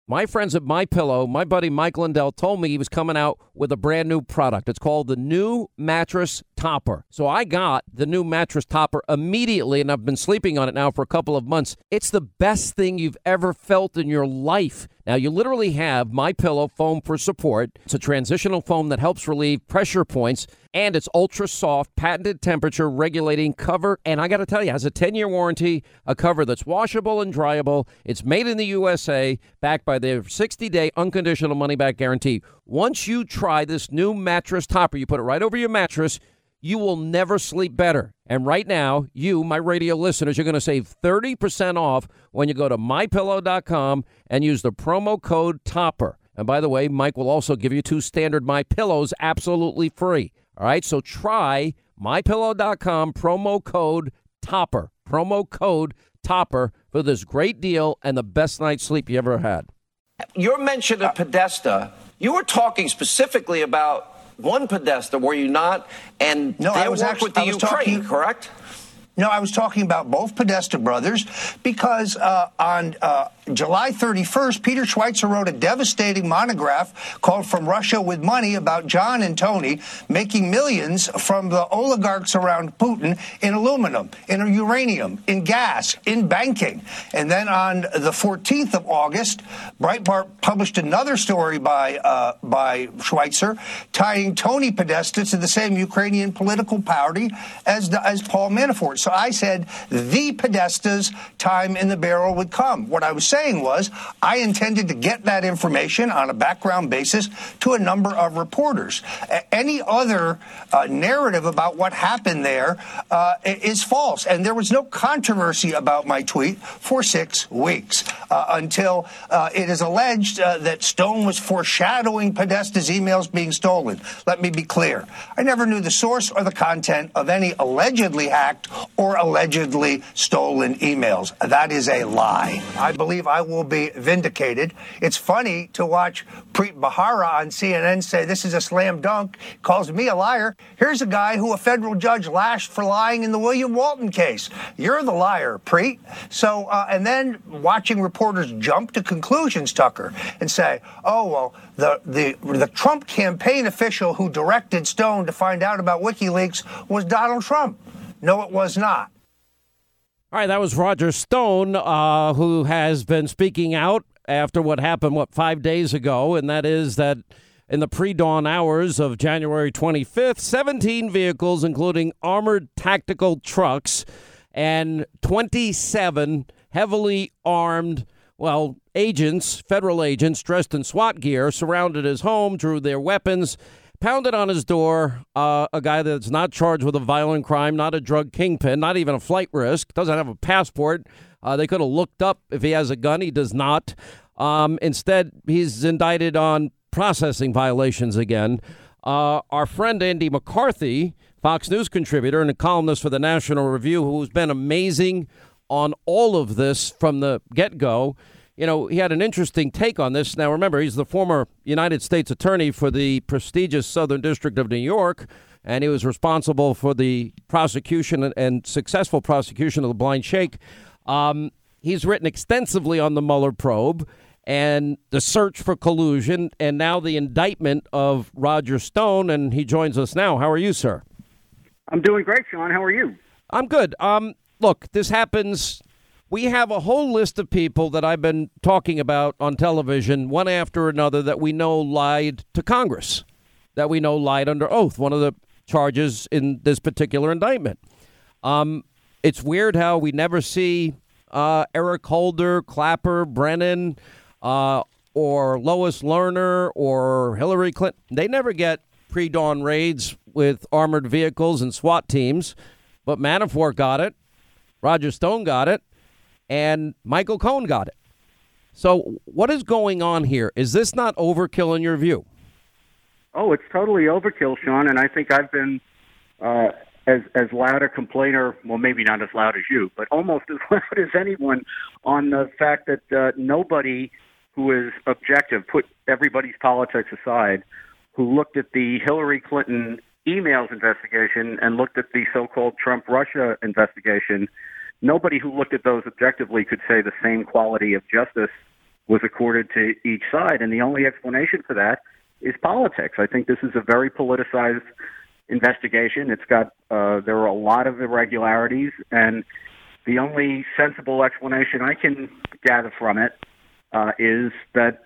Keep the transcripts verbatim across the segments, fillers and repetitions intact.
My friends at MyPillow, my buddy Mike Lindell told me he was coming out with a brand new product. It's called the new mattress topper. So I got the new mattress topper immediately, and I've been sleeping on it now for a couple of months. It's the best thing you've ever felt in your life. Now, you literally have MyPillow foam for support. It's a transitional foam that helps relieve pressure points, and it's ultra soft, patented temperature regulating cover. And I got to tell you, it has a ten-year warranty, a cover that's washable and dryable. It's made in the U S A, backed by their sixty-day unconditional money-back guarantee. Once you try this new mattress topper, you put it right over your mattress, you will never sleep better. And right now, you, my radio listeners, you're going to save thirty percent off when you go to my pillow dot com and use the promo code TOPPER. And by the way, Mike will also give you two standard My Pillows absolutely free. All right, so try my pillow dot com, promo code TOPPER. Promo code TOPPER for this great deal and the best night's sleep you ever had. Your mention of Podesta, you were talking specifically about one Podesta, were you not? And no, they I was worked actually with the I was Ukraine, talking, correct? No, I was talking about both Podesta brothers because uh, on uh, July thirty-first, Peter Schweitzer wrote a devastating monograph called From Russia with Money about John and Tony making millions from the oligarchs around Putin in aluminum, in uranium, in gas, in banking. And then on the fourteenth of August, Breitbart published another story by uh, by Schweitzer tying Tony Podesta to the same Ukrainian political party as, the, as Paul Manafort. So I said the Podesta's time in the barrel would come. What I was saying was I intended to get that information on a background basis to a number of reporters. A- any other uh, narrative about what happened there uh, is false. And there was no controversy about my tweet for six weeks uh, until uh, it is alleged uh, that Stone was foreshadowing Podesta's emails being stolen. Let me be clear. I never knew the source or the content of any allegedly hacked or allegedly stolen emails. That is a lie. I believe I will be vindicated. It's funny to watch Preet Bharara on C N N say this is a slam dunk, calls me a liar. Here's a guy who a federal judge lashed for lying in the William Walton case. You're the liar, Preet. So, uh, and then watching reporters jump to conclusions, Tucker, and say, oh, well, the, the, the Trump campaign official who directed Stone to find out about WikiLeaks was Donald Trump. No, it was not. All right, that was Roger Stone, uh, who has been speaking out after what happened, what, five days ago, and that is that in the pre-dawn hours of January twenty-fifth, seventeen vehicles, including armored tactical trucks and twenty-seven heavily armed, well, agents, federal agents dressed in SWAT gear, surrounded his home, drew their weapons, pounded on his door, uh, a guy that's not charged with a violent crime, not a drug kingpin, not even a flight risk, doesn't have a passport. Uh, they could have looked up if he has a gun. He does not. Um, instead, he's indicted on processing violations again. Uh, our friend Andy McCarthy, Fox News contributor and a columnist for the National Review, who's been amazing on all of this from the get-go, you know, he had an interesting take on this. Now, remember, he's the former United States attorney for the prestigious Southern District of New York, and he was responsible for the prosecution and, and successful prosecution of the blind sheikh. Um, he's written extensively on the Mueller probe and the search for collusion, and now the indictment of Roger Stone, and he joins us now. How are you, sir? I'm doing great, Sean. How are you? I'm good. Um, look, this happens. We have a whole list of people that I've been talking about on television, one after another, that we know lied to Congress, that we know lied under oath, one of the charges in this particular indictment. Um, it's weird how we never see uh, Eric Holder, Clapper, Brennan, uh, or Lois Lerner or Hillary Clinton. They never get pre-dawn raids with armored vehicles and SWAT teams, but Manafort got it, Roger Stone got it, and Michael Cohen got it. So what is going on here? Is this not overkill in your view? Oh, it's totally overkill, Sean, and I think I've been uh, as as loud a complainer, well, maybe not as loud as you, but almost as loud as anyone on the fact that uh, nobody who is objective, put everybody's politics aside, who looked at the Hillary Clinton emails investigation and looked at the so-called Trump-Russia investigation, nobody who looked at those objectively could say the same quality of justice was accorded to each side. And the only explanation for that is politics. I think this is a very politicized investigation. It's got, uh, there are a lot of irregularities, and the only sensible explanation I can gather from it uh, is that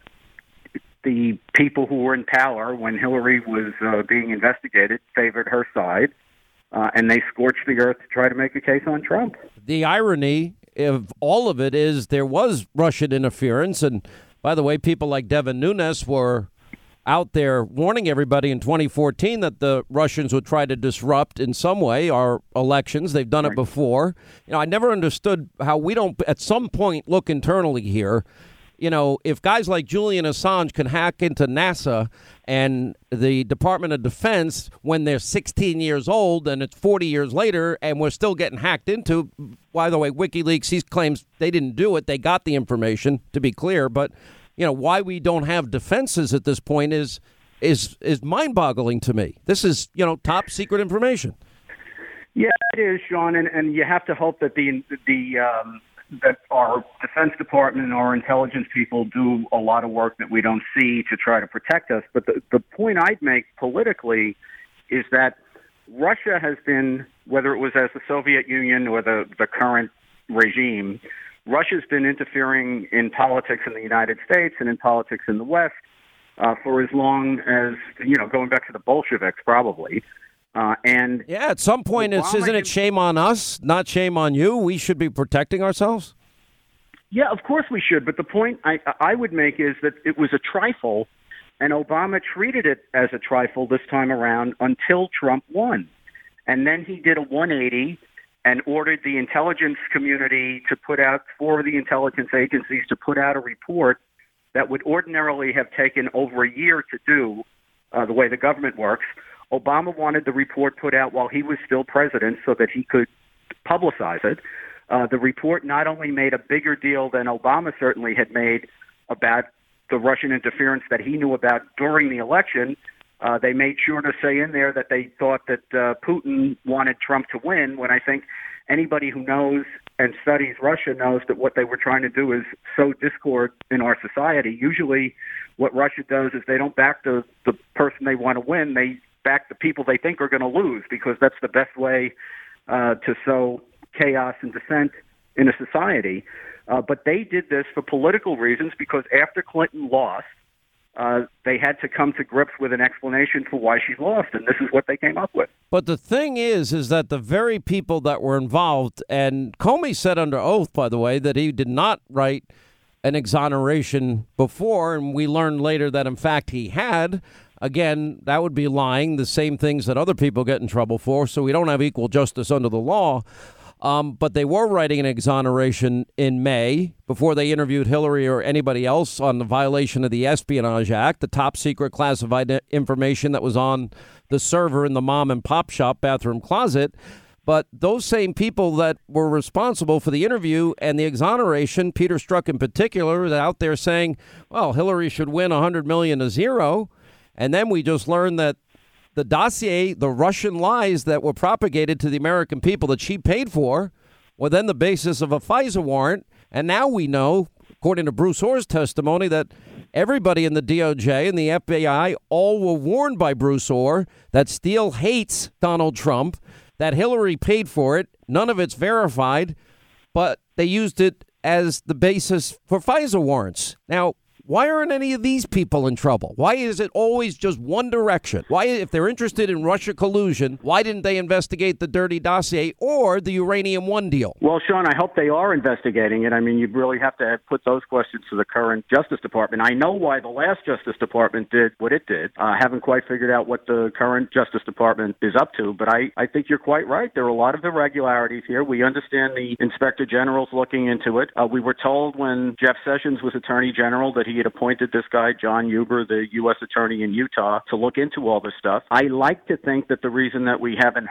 the people who were in power when Hillary was uh, being investigated favored her side, uh, and they scorched the earth to try to make a case on Trump. The irony of all of it is there was Russian interference, and by the way, people like Devin Nunes were out there warning everybody in twenty fourteen that the Russians would try to disrupt in some way our elections. They've done it before. You know, I never understood how we don't at some point look internally here. You know, if guys like Julian Assange can hack into NASA and the Department of Defense when they're sixteen years old and it's forty years later and we're still getting hacked into, by the way, WikiLeaks, he claims they didn't do it. They got the information, to be clear. But, you know, why we don't have defenses at this point is is is mind-boggling to me. This is, you know, top secret information. Yeah, it is, Sean, and, and you have to hope that the the um, that our Defense Department and our intelligence people do a lot of work that we don't see to try to protect us. But the, the point I'd make politically is that Russia has been, whether it was as the Soviet Union or the, the current regime, Russia's been interfering in politics in the United States and in politics in the West uh, for as long as, you know, going back to the Bolsheviks, probably. Uh, and yeah, at some point, it's, isn't it shame on us, not shame on you? We should be protecting ourselves. Yeah, of course we should. But the point I, I would make is that it was a trifle, and Obama treated it as a trifle this time around until Trump won. And then he did a one eighty and ordered the intelligence community to put out, for the intelligence agencies to put out a report that would ordinarily have taken over a year to do, uh, the way the government works. Obama wanted the report put out while he was still president so that he could publicize it. Uh, the report not only made a bigger deal than Obama certainly had made about the Russian interference that he knew about during the election, uh, they made sure to say in there that they thought that uh, Putin wanted Trump to win, when I think anybody who knows and studies Russia knows that what they were trying to do is sow discord in our society. Usually what Russia does is they don't back the, the person they want to win. They back the people they think are going to lose, because that's the best way uh, to sow chaos and dissent in a society. Uh, but they did this for political reasons, because after Clinton lost, uh, they had to come to grips with an explanation for why she lost, and this is what they came up with. But the thing is, is that the very people that were involved, and Comey said under oath, by the way, that he did not write an exoneration before, and we learned later that, in fact, he had. Again, that would be lying, the same things that other people get in trouble for, so we don't have equal justice under the law. Um, but they were writing an exoneration in May before they interviewed Hillary or anybody else on the violation of the Espionage Act, the top secret classified information that was on the server in the mom and pop shop bathroom closet. But those same people that were responsible for the interview and the exoneration, Peter Strzok in particular, is out there saying, well, Hillary should win one hundred million to zero. And then we just learned that the dossier, the Russian lies that were propagated to the American people that she paid for, were then the basis of a FISA warrant. And now we know, according to Bruce Orr's testimony, that everybody in the D O J and the F B I all were warned by Bruce Orr that Steele hates Donald Trump, that Hillary paid for it. None of it's verified, but they used it as the basis for FISA warrants. Now, why aren't any of these people in trouble? Why is it always just one direction? Why, if they're interested in Russia collusion, why didn't they investigate the dirty dossier or the Uranium One deal? Well, Sean, I hope they are investigating it. I mean, you really have to put those questions to the current Justice Department. I know why the last Justice Department did what it did. I uh, haven't quite figured out what the current Justice Department is up to, but I, I think you're quite right. There are a lot of irregularities here. We understand the Inspector General's looking into it. Uh, we were told when Jeff Sessions was Attorney General that he had appointed this guy, John Huber, the U S attorney in Utah, to look into all this stuff. I like to think that the reason that we haven't heard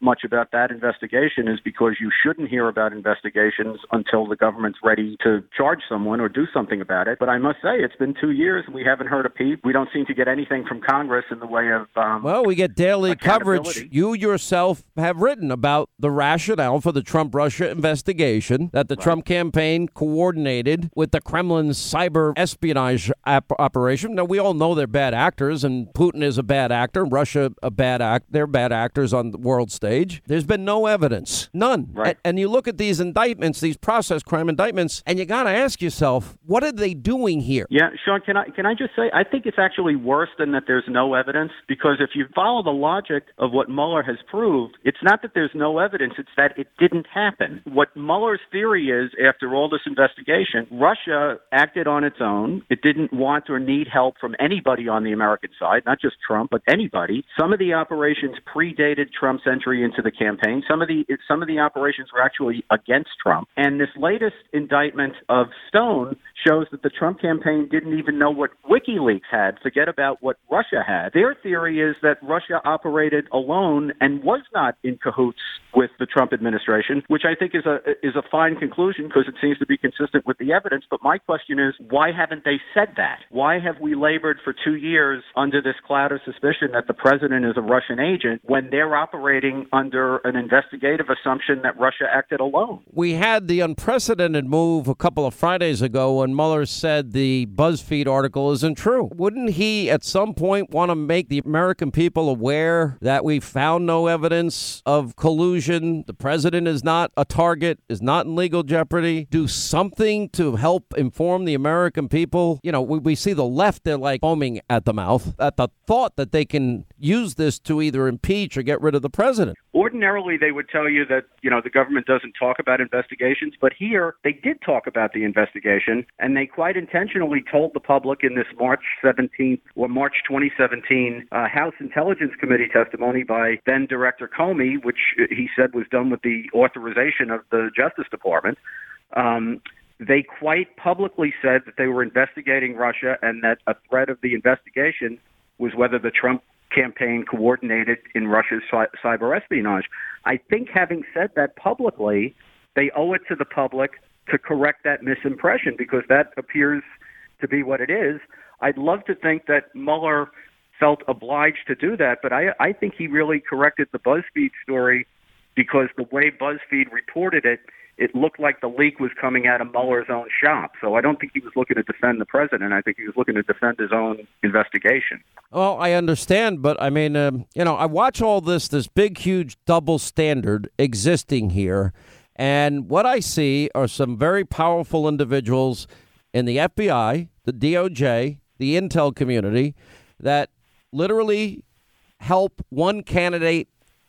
much about that investigation is because you shouldn't hear about investigations until the government's ready to charge someone or do something about it. But I must say, it's been two years. We haven't heard a peep. We don't seem to get anything from Congress in the way of um, Well, we get daily coverage. You yourself have written about the rationale for the Trump-Russia investigation that the right. Trump campaign coordinated with the Kremlin's cyber espionage op- operation. Now, we all know they're bad actors, and Putin is a bad actor, Russia a bad act. They're bad actors on the world stage. There's been no evidence, none. Right. And, and you look at these indictments, these process crime indictments, and you got to ask yourself, what are they doing here? Yeah, Sean, can I can I just say, I think it's actually worse than that there's no evidence, because if you follow the logic of what Mueller has proved, it's not that there's no evidence, it's that it didn't happen. What Mueller's theory is, after all this investigation, Russia acted on its own. It didn't want or need help from anybody on the American side, not just Trump, but anybody. Some of the operations predated Trump's entry into the campaign. Some of the some of the operations were actually against Trump. And this latest indictment of Stone shows that the Trump campaign didn't even know what WikiLeaks had. Forget about what Russia had. Their theory is that Russia operated alone and was not in cahoots with the Trump administration, which I think is a is a fine conclusion because it seems to be consistent with the evidence. But my question is, why haven't they said that? Why have we labored for two years under this cloud of suspicion that the president is a Russian agent when they're operating under an investigative assumption that Russia acted alone? We had the unprecedented move a couple of Fridays ago when Mueller said the BuzzFeed article isn't true. Wouldn't he at some point want to make the American people aware that we found no evidence of collusion? The president is not a target, is not in legal jeopardy. Do something to help inform the American people. You know, we, we see the left, they're like foaming at the mouth at the thought that they can use this to either impeach or get rid of the president. Ordinarily, they would tell you that, you know, the government doesn't talk about investigations, but here they did talk about the investigation, and they quite intentionally told the public in this March seventeenth or March twenty seventeen uh, House Intelligence Committee testimony by then Director Comey, which he said was done with the authorization of the Justice Department. Um, they quite publicly said that they were investigating Russia and that a threat of the investigation was whether the Trump campaign coordinated in Russia's cyber espionage. I think having said that publicly, they owe it to the public to correct that misimpression, because that appears to be what it is. I'd love to think that Mueller felt obliged to do that, but I, I think he really corrected the BuzzFeed story, because the way BuzzFeed reported it, it looked like the leak was coming out of Mueller's own shop. So I don't think he was looking to defend the president. I think he was looking to defend his own investigation. Well, I understand, but I mean, um, you know, I watch all this, this big, huge double standard existing here. And what I see are some very powerful individuals in the F B I, the D O J, the intel community that literally help one candidate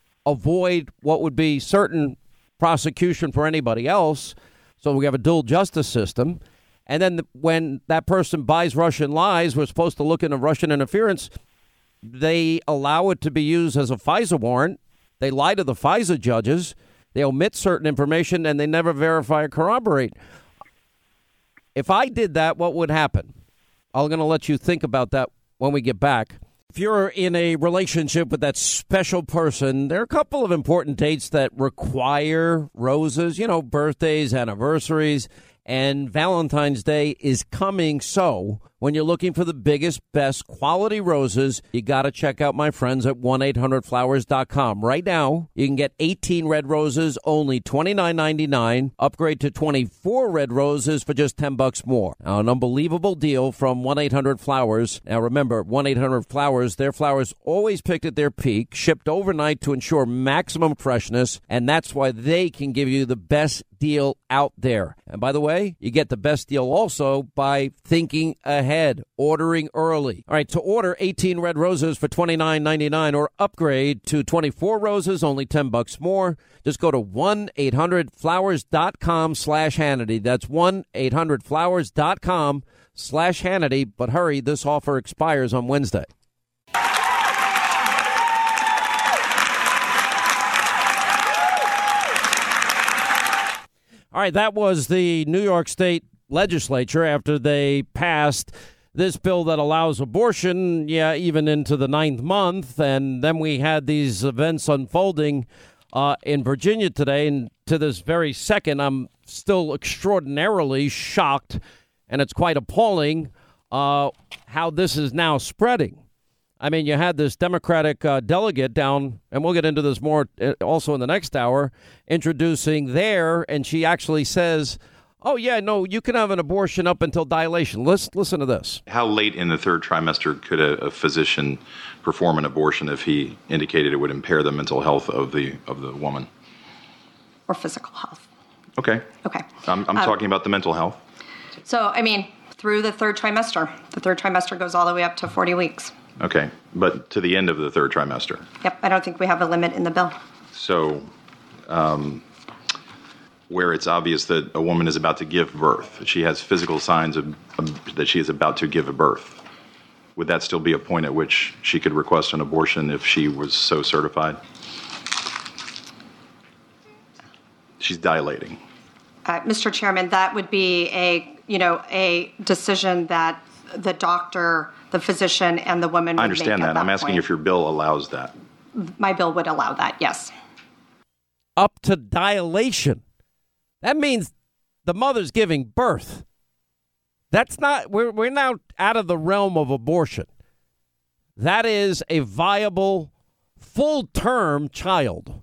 avoid what would be certain prosecution for anybody else. So we have a dual justice system. And then the, when that person buys Russian lies, we're supposed to look into Russian interference. They allow it to be used as a FISA warrant. They lie to the FISA judges. They omit certain information, and they never verify or corroborate. If I did that, what would happen? I'm going to let you think about that when we get back. If you're in a relationship with that special person, there are a couple of important dates that require roses, you know, birthdays, anniversaries, and Valentine's Day is coming. So when you're looking for the biggest, best quality roses, you got to check out my friends at one eight hundred flowers dot com. Right now, you can get eighteen red roses, only twenty-nine ninety-nine. Upgrade to twenty-four red roses for just ten bucks more. Now, an unbelievable deal from one eight hundred flowers. Now, remember, one eight hundred flowers, their flowers always picked at their peak, shipped overnight to ensure maximum freshness, and that's why they can give you the best deal out there. And by the way, you get the best deal also by thinking ahead, ordering early. All right, to order eighteen red roses for twenty-nine ninety-nine or upgrade to twenty-four roses, only ten bucks more, just go to one eight hundred flowers dot com slash Hannity. That's one eight hundred flowers dot com slash Hannity. But hurry, this offer expires on Wednesday. All right, that was the New York State legislature after they passed this bill that allows abortion, yeah, even into the ninth month. And then we had these events unfolding uh, in Virginia today. And to this very second, I'm still extraordinarily shocked, and it's quite appalling uh, how this is now spreading. I mean, you had this Democratic uh, delegate down, and we'll get into this more also in the next hour, introducing there, and she actually says, oh, yeah, no, you can have an abortion up until dilation. Listen, listen to this. How late in the third trimester could a, a physician perform an abortion if he indicated it would impair the mental health of the of the woman? Or physical health. Okay. Okay. I'm, I'm um, talking about the mental health. So, I mean, through the third trimester. The third trimester goes all the way up to forty weeks. Okay, but to the end of the third trimester. Yep, I don't think we have a limit in the bill. So, um, where it's obvious that a woman is about to give birth, she has physical signs of, of that she is about to give a birth, would that still be a point at which she could request an abortion if she was so certified? She's dilating. Uh, Mister Chairman, that would be a, you know, a decision that the doctor, the physician, and the woman would I understand make that. at that I'm asking point. if your bill allows that. My bill would allow that, yes. Up to dilation. That means the mother's giving birth. That's not, we're, we're now out of the realm of abortion. That is a viable, full-term child.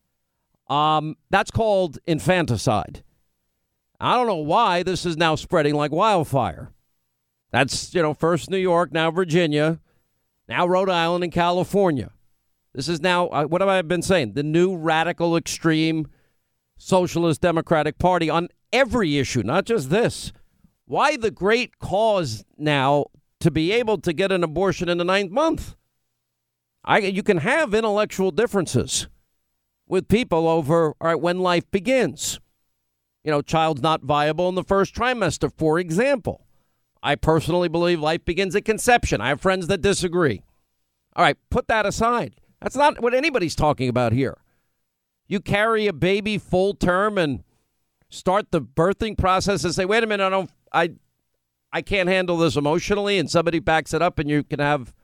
Um, that's called infanticide. I don't know why this is now spreading like wildfire. That's, you know, first New York, now Virginia, now Rhode Island and California. This is now, uh, what have I been saying? The new radical extreme Socialist Democratic Party on every issue, not just this. Why the great cause now to be able to get an abortion in the ninth month? I, you can have intellectual differences with people over, all right, when life begins. You know, child's not viable in the first trimester, for example. I personally believe life begins at conception. I have friends that disagree. All right, put that aside. That's not what anybody's talking about here. You carry a baby full term and start the birthing process and say, wait a minute, I don't, I, I can't handle this emotionally, and somebody backs it up, and you can have,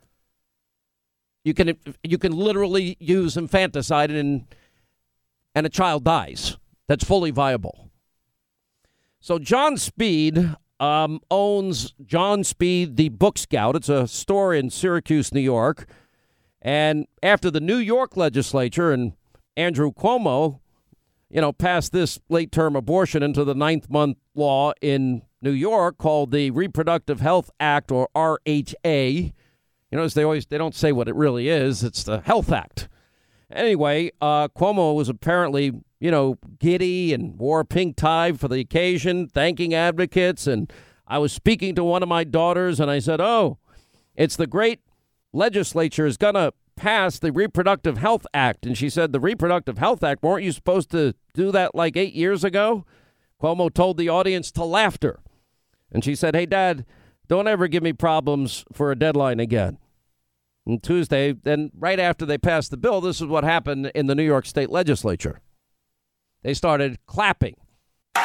you can, you can literally use infanticide, and and a child dies. That's fully viable. So John Speed um, owns John Speed, the Book Scout. It's a store in Syracuse, New York. And after the New York legislature and Andrew Cuomo, you know, passed this late-term abortion into the ninth month law in New York called the Reproductive Health Act, or R H A. You notice they always, they don't say what it really is. It's the Health Act. Anyway, uh, Cuomo was apparently, you know, giddy and wore a pink tie for the occasion, thanking advocates. And I was speaking to one of my daughters, and I said, oh, it's the great legislature is going to pass the Reproductive Health Act. And she said, the Reproductive Health Act, weren't you supposed to do that like eight years ago? Cuomo told the audience to laughter. And she said, hey, Dad, don't ever give me problems for a deadline again. And Tuesday, then right after they passed the bill, this is what happened in the New York State legislature. They started clapping. All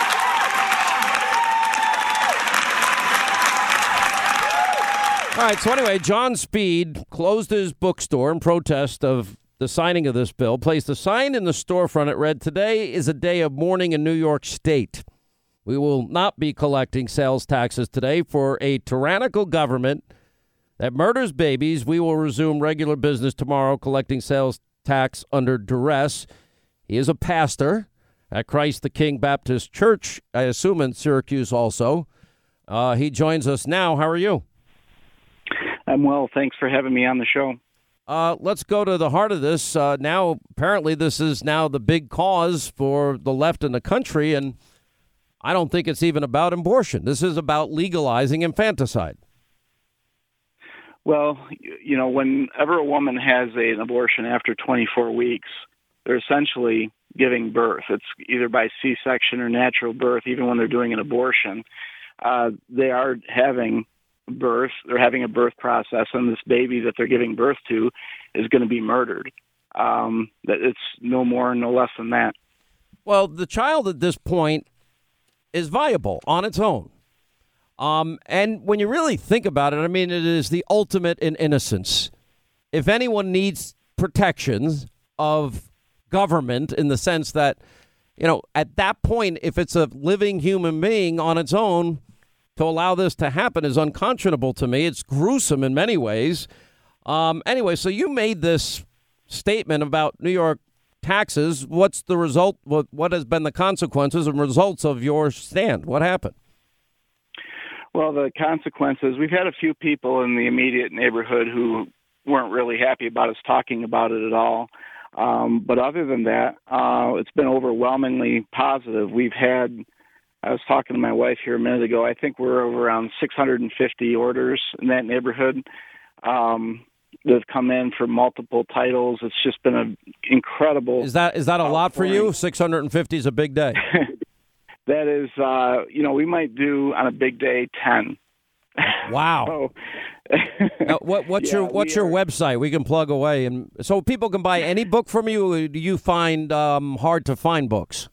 right, so anyway, John Speed closed his bookstore in protest of the signing of this bill, placed a sign in the storefront. It read, today is a day of mourning in New York State. We will not be collecting sales taxes today for a tyrannical government that murders babies. We will resume regular business tomorrow, collecting sales tax under duress. He is a pastor at Christ the King Baptist Church, I assume in Syracuse also. Uh, he joins us now. How are you? I'm well. Thanks for having me on the show. Uh, let's go to the heart of this. Uh, now, apparently, this is now the big cause for the left in the country, and I don't think it's even about abortion. This is about legalizing infanticide. Well, you know, whenever a woman has a, an abortion after twenty-four weeks, they're essentially giving birth. It's either by C-section or natural birth, even when they're doing an abortion. Uh, they are having birth, they're having a birth process, and this baby that they're giving birth to is going to be murdered. Um, it's no more, no less than that. Well, the child at this point is viable on its own. Um, and when you really think about it, I mean, it is the ultimate in innocence. If anyone needs protections of government in the sense that, you know, at that point, if it's a living human being on its own, to allow this to happen is unconscionable to me. It's gruesome in many ways. Um, anyway, so you made this statement about New York taxes. What's the result? What, what has been the consequences and results of your stand? What happened? Well, the consequences, we've had a few people in the immediate neighborhood who weren't really happy about us talking about it at all. Um, but other than that, uh, it's been overwhelmingly positive. We've had, I was talking to my wife here a minute ago, I think we're over around six hundred fifty orders in that neighborhood um, that have come in for multiple titles. It's just been an incredible. Is that is that a lot for you? six hundred fifty is a big day. That is, uh, you know, we might do on a big day ten. Wow. so, now, what, what's yeah, your what's your are, website? We can plug away, and so people can buy any book from you. Or do you find um, hard to find books?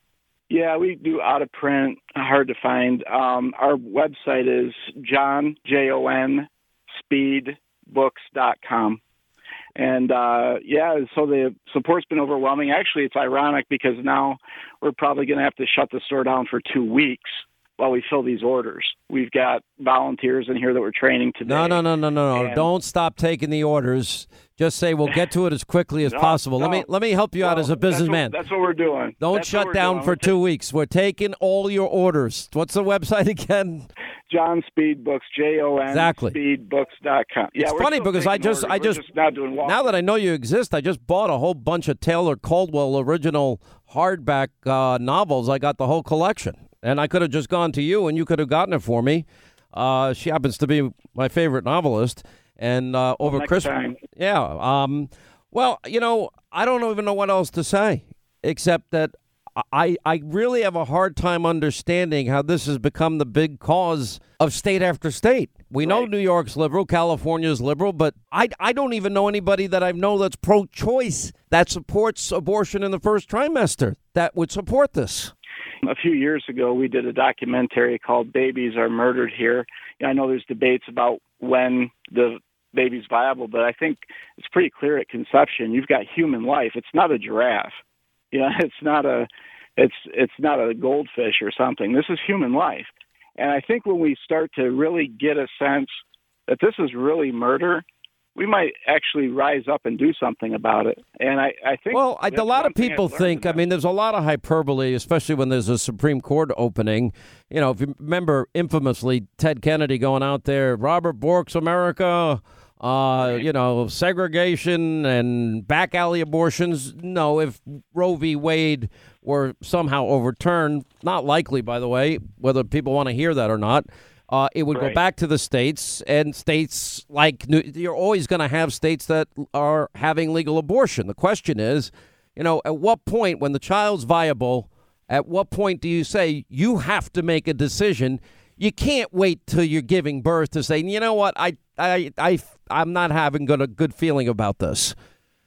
Yeah, we do out of print, hard to find. Um, our website is John J O N Speed Books dot com. And, uh, yeah, so the support's been overwhelming. Actually, it's ironic because now we're probably going to have to shut the store down for two weeks while we fill these orders. We've got volunteers in here that we're training today. No, no, no, no, no, no. And Don't stop taking the orders. Just say we'll get to it as quickly as no, possible. No. Let me let me help you well, out as a businessman. That's what, that's what we're doing. Don't that's shut down doing. for we're two taking, weeks. We're taking all your orders. What's the website again? John Speed Books, J O N exactly. Speed Books dot com. Yeah, it's funny because I just, I just, just not doing now that I know you exist, I just bought a whole bunch of Taylor Caldwell original hardback uh, novels. I got the whole collection, and I could have just gone to you, and you could have gotten it for me. Uh, she happens to be my favorite novelist, and uh, over well, Christmas, time. yeah. Um, well, you know, I don't even know what else to say except that I, I really have a hard time understanding how this has become the big cause of state after state. We know right. New York's liberal, California's liberal, but I, I don't even know anybody that I know that's pro-choice that supports abortion in the first trimester that would support this. A few years ago, we did a documentary called Babies Are Murdered Here. I know there's debates about when the baby's viable, but I think it's pretty clear at conception. You've got human life. It's not a giraffe. You know, it's not a, it's it's not a goldfish or something. This is human life. And I think when we start to really get a sense that this is really murder, we might actually rise up and do something about it. And I, I think... Well, I, a lot of people think, I mean, there's a lot of hyperbole, especially when there's a Supreme Court opening. You know, if you remember infamously Ted Kennedy going out there, Robert Bork's America, uh, you know, segregation and back alley abortions. No, if Roe v. Wade were somehow overturned, not likely, by the way, whether people want to hear that or not, Uh, it would right. go back to the states, and states like New, you're always going to have states that are having legal abortion. The question is, you know, at what point, when the child's viable, at what point do you say you have to make a decision? You can't wait till you're giving birth to say, you know what, I, I, I, I'm not having good, a good feeling about this.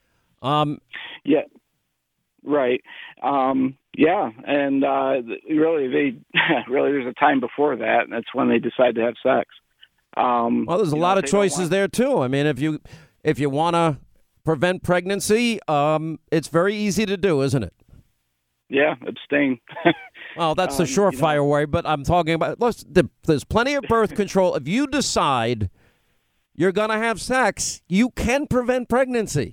Um, yeah, right. Um, Yeah, and uh, really, they really there's a time before that, and that's when they decide to have sex. Um, well, there's a lot know, of choices want... there too. I mean, if you if you want to prevent pregnancy, um, it's very easy to do, isn't it? Yeah, abstain. Well, that's the um, surefire you know. way, but I'm talking about. Listen, there's plenty of birth control. If you decide you're going to have sex, you can prevent pregnancy.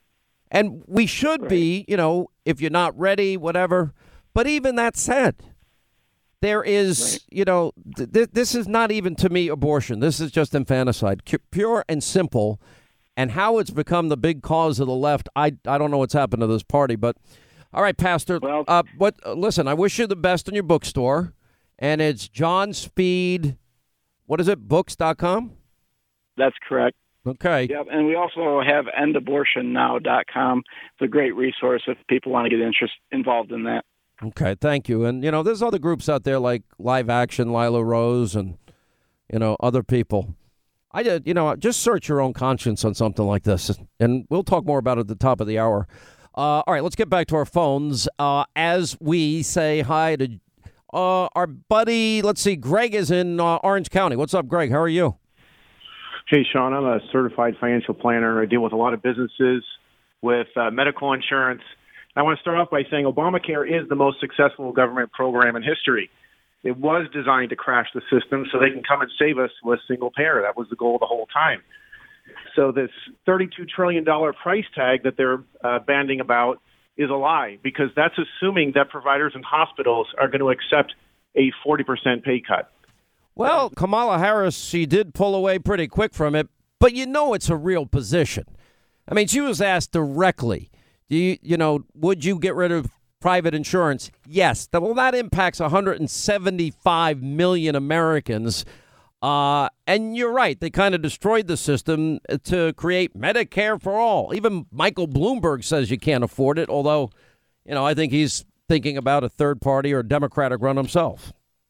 And we should right. be, you know, if you're not ready, whatever. But even that said, there is, right. you know, th- this is not even, to me, abortion. This is just infanticide, C- pure and simple. And how it's become the big cause of the left, I I don't know what's happened to this party. But, all right, Pastor, well, uh, what, uh, listen, I wish you the best in your bookstore. And it's John Speed, what is it, books dot com? That's correct. Okay. Yep, and we also have end abortion now dot com. It's a great resource if people want to get interest involved in that. Okay, thank you. And, you know, there's other groups out there like Live Action, Lila Rose, and, you know, other people. I did, you know, just search your own conscience on something like this, and we'll talk more about it at the top of the hour. Uh, all right, let's get back to our phones uh, as we say hi to uh, our buddy. Let's see, Greg is in uh, Orange County. What's up, Greg? How are you? Hey, Sean, I'm a certified financial planner. I deal with a lot of businesses with uh, medical insurance, I want to start off by saying Obamacare is the most successful government program in history. It was designed to crash the system so they can come and save us with single payer. That was the goal the whole time. So this thirty-two trillion dollars price tag that they're uh, banding about is a lie, because that's assuming that providers and hospitals are going to accept a forty percent pay cut. Well, Kamala Harris, she did pull away pretty quick from it, but you know it's a real position. I mean, she was asked directly, do you, you know, would you get rid of private insurance? Yes. Well, that impacts one hundred seventy-five million Americans. Uh, and you're right. They kind of destroyed the system to create Medicare for all. Even Michael Bloomberg says you can't afford it, although, you know, I think he's thinking about a third party or Democratic run himself.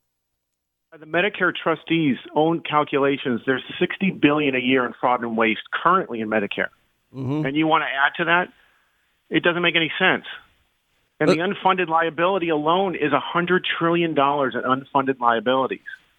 The Medicare trustees' own calculations, there's sixty billion dollars a year in fraud and waste currently in Medicare. Mm-hmm. And you want to add to that? It doesn't make any sense. And the unfunded liability alone is one hundred trillion dollars in unfunded liabilities.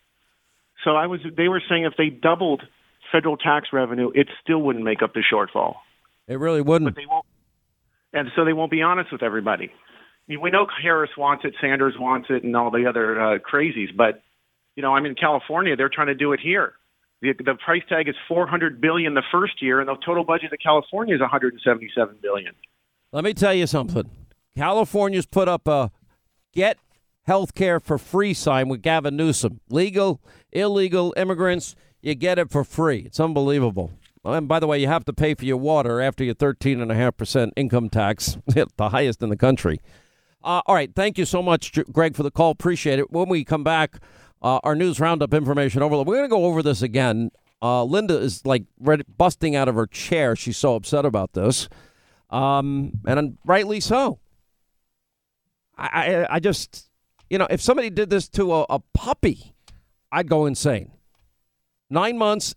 So I was. They were saying if they doubled federal tax revenue, it still wouldn't make up the shortfall. It really wouldn't. But they won't, and so they won't be honest with everybody. I mean, we know Harris wants it, Sanders wants it, and all the other uh, crazies. But you know, I'm in California. They're trying to do it here. The, the price tag is four hundred billion dollars the first year, and the total budget of California is one hundred seventy-seven billion dollars. Let me tell you something. California's put up a get health care for free sign with Gavin Newsom. Legal, illegal immigrants, you get it for free. It's unbelievable. And by the way, you have to pay for your water after your thirteen point five percent income tax, the highest in the country. Uh, all right. Thank you so much, Greg, for the call. Appreciate it. When we come back, uh, our news roundup information overload. We're going to go over this again. Uh, Linda is like ready, busting out of her chair. She's so upset about this. Um, and rightly so. I, I, I just... You know, if somebody did this to a, a puppy, I'd go insane. Nine months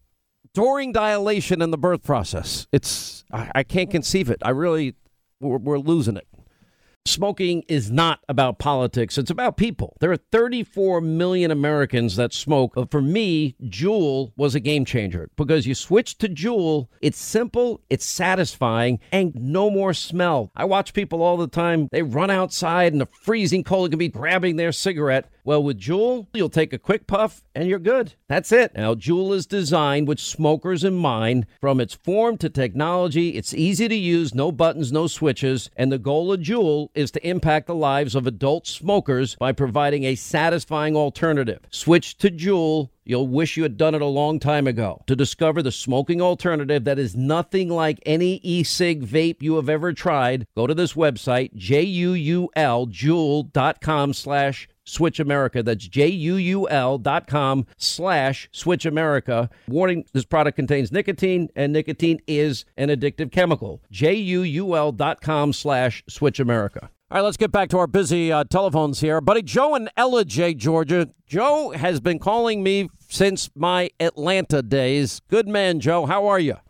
during dilation in the birth process. It's I, I can't conceive it. I really, we're, we're losing it. Smoking is not about politics. It's about people. There are thirty-four million Americans that smoke. But for me, Juul was a game changer because you switch to Juul. It's simple, it's satisfying, and no more smell. I watch people all the time. They run outside in the freezing cold and can be grabbing their cigarette. Well, with Juul, you'll take a quick puff and you're good. That's it. Now, Juul is designed with smokers in mind. From its form to technology, it's easy to use, no buttons, no switches. And the goal of Juul is to impact the lives of adult smokers by providing a satisfying alternative. Switch to Juul. You'll wish you had done it a long time ago. To discover the smoking alternative that is nothing like any e-cig vape you have ever tried, go to this website, J U U L, Juul.com slash Switch America. That's J U U L dot com slash Switch America. Warning, this product contains nicotine, and nicotine is an addictive chemical. J U U L dot com slash Switch America. All right, let's get back to our busy uh, telephones here. Buddy Joe in Ellijay, Georgia. Joe has been calling me since my Atlanta days. Good man, Joe. How are you?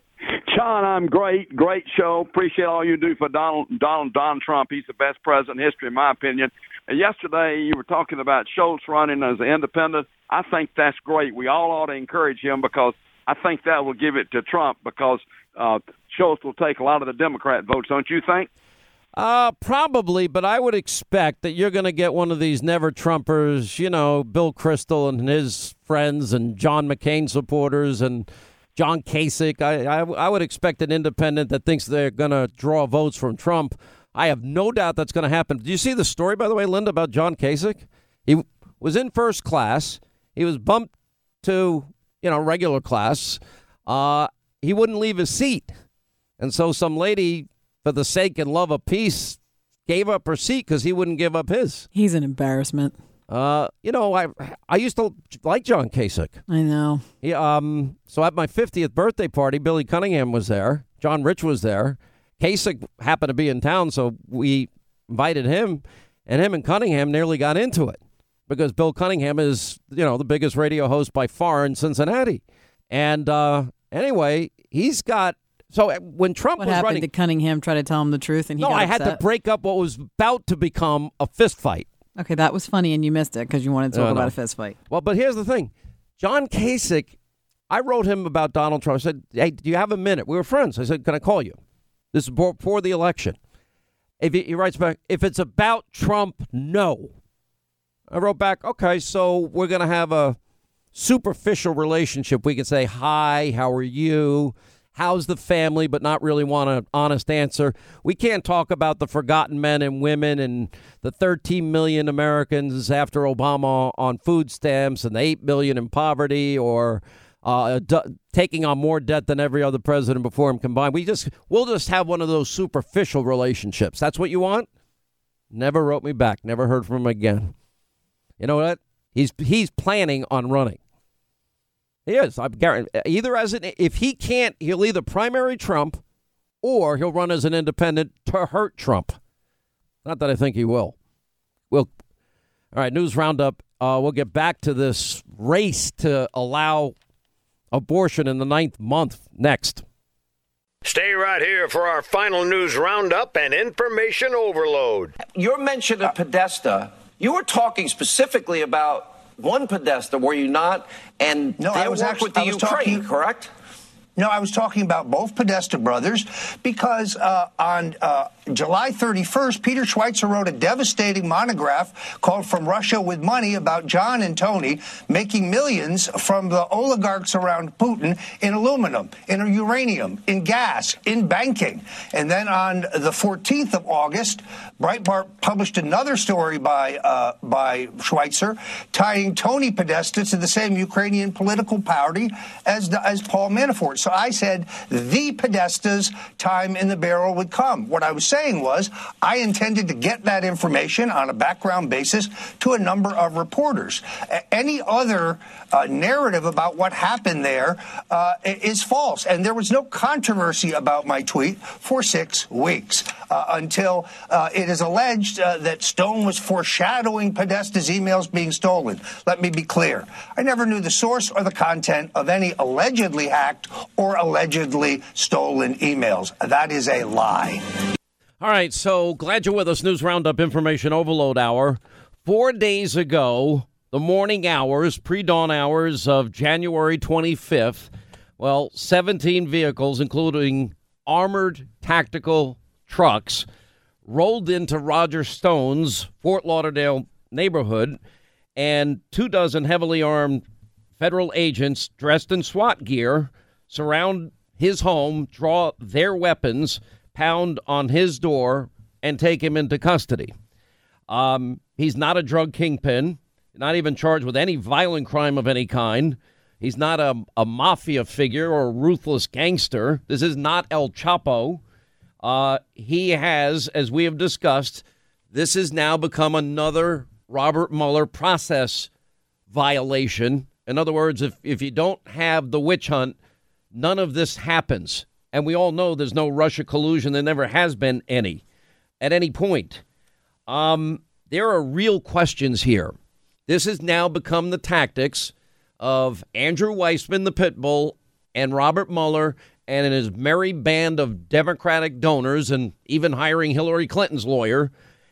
Sean, I'm great. Great show. Appreciate all you do for Donald, Donald, Donald Trump. He's the best president in history, in my opinion. And yesterday, you were talking about Schultz running as an independent. I think that's great. We all ought to encourage him because I think that will give it to Trump because uh, Schultz will take a lot of the Democrat votes, don't you think? Uh, probably, but I would expect that you're going to get one of these never-Trumpers, you know, Bill Kristol and his friends and John McCain supporters and John Kasich. I, I, I would expect an independent that thinks they're going to draw votes from Trump. I have no doubt that's going to happen. Did you see the story, by the way, Linda, about John Kasich? He was in first class. He was bumped to, you know, regular class. Uh, he wouldn't leave his seat. And so some lady, for the sake and love of peace, gave up her seat because he wouldn't give up his. He's an embarrassment. Uh, you know, I I used to like John Kasich. I know. He, um, so at my fiftieth birthday party, Billy Cunningham was there. John Rich was there. Kasich happened to be in town, so we invited him, and him and Cunningham nearly got into it because Bill Cunningham is, you know, the biggest radio host by far in Cincinnati. And uh, anyway, he's got, so when Trump what was happened? running. Did Cunningham try to tell him the truth and he no, got I upset? had to break up what was about to become a fist fight. Okay, that was funny and you missed it because you wanted to talk no, about no. a fist fight. Well, but here's the thing. John Kasich, I wrote him about Donald Trump. I said, hey, do you have a minute? We were friends. I said, can I call you? This is before the election. If he, he writes back, if it's about Trump, no. I wrote back, okay, so we're going to have a superficial relationship. We can say, hi, how are you? How's the family, but not really want an honest answer. We can't talk about the forgotten men and women and the thirteen million Americans after Obama on food stamps and the eight million in poverty, or uh, d- taking on more debt than every other president before him combined. We just, we'll just have one of those superficial relationships. That's what you want? Never wrote me back. Never heard from him again. You know what? He's he's planning on running. He is. I'm guaranteed. Either as an, if he can't, he'll either primary Trump or he'll run as an independent to hurt Trump. Not that I think he will. We'll, all right, news roundup. Uh, we'll get back to this race to allow abortion in the ninth month next. Stay right here for our final news roundup and information overload. Your mention of Podesta, you were talking specifically about one Podesta, were you not? And no, they I was work actually with the I was Ukraine, talking, correct? No, I was talking about both Podesta brothers because uh, on uh, July thirty-first, Peter Schweizer wrote a devastating monograph called From Russia with Money about John and Tony making millions from the oligarchs around Putin in aluminum, in uranium, in gas, in banking. And then on the fourteenth of August, Breitbart published another story by uh, by Schweizer tying Tony Podesta to the same Ukrainian political party as, the, as Paul Manafort. So I said the Podesta's time in the barrel would come. What I was saying was I intended to get that information on a background basis to a number of reporters. A- any other uh, narrative about what happened there uh, is false. And there was no controversy about my tweet for six weeks uh, until uh, it is alleged uh, that Stone was foreshadowing Podesta's emails being stolen. Let me be clear. I never knew the source or the content of any allegedly hacked or allegedly stolen emails. That is a lie. All right, so glad you're with us. News Roundup Information Overload Hour. Four days ago, the morning hours, pre-dawn hours of January twenty-fifth, well, seventeen vehicles, including armored tactical trucks, rolled into Roger Stone's Fort Lauderdale neighborhood, and two dozen heavily armed federal agents dressed in SWAT gear surround his home, draw their weapons, pound on his door, and take him into custody. Um, he's not a drug kingpin, not even charged with any violent crime of any kind. He's not a, a mafia figure or a ruthless gangster. This is not El Chapo. Uh, he has, as we have discussed, this has now become another Robert Mueller process violation. In other words, if, if you don't have the witch hunt, none of this happens. And we all know there's no Russia collusion. There never has been any at any point. Um, there are real questions here. This has now become the tactics of Andrew Weissman, the pit bull, and Robert Mueller and his merry band of Democratic donors, and even hiring Hillary Clinton's lawyer.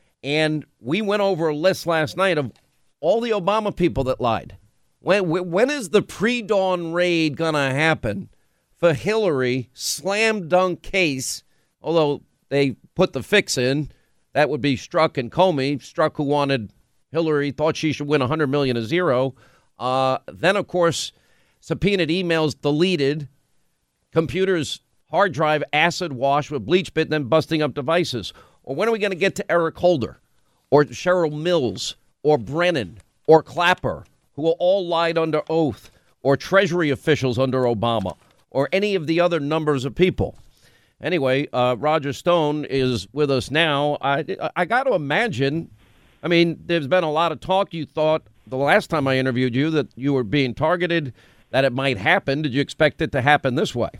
And we went over a list last night of all the Obama people that lied. When, when is the pre-dawn raid going to happen for Hillary, slam dunk case, although they put the fix in, that would be Strzok and Comey. Strzok, who wanted Hillary, thought she should win one hundred million dollars to zero. Uh, then, of course, subpoenaed emails deleted, computers, hard drive, acid wash with bleach bit, and then busting up devices. Or when are we going to get to Eric Holder or Cheryl Mills or Brennan or Clapper, who all lied under oath, or Treasury officials under Obama, or any of the other numbers of people? Anyway, uh, Roger Stone is with us now. I, I got to imagine, I mean, there's been a lot of talk. You thought the last time I interviewed you that you were being targeted, that it might happen. Did you expect it to happen this way?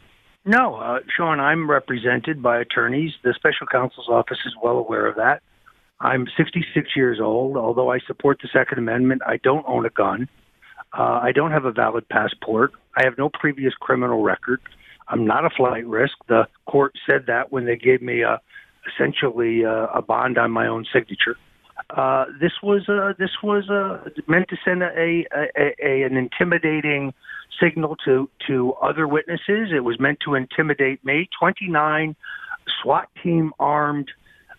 No, uh, Sean, I'm represented by attorneys. The special counsel's office is well aware of that. I'm sixty-six years old. Although I support the Second Amendment, I don't own a gun. Uh, I don't have a valid passport. I have no previous criminal record. I'm not a flight risk. The court said that when they gave me a, essentially a, a bond on my own signature. Uh, this was uh, this was uh, meant to send a, a, a, a an intimidating signal to to other witnesses. It was meant to intimidate me. twenty-nine SWAT team armed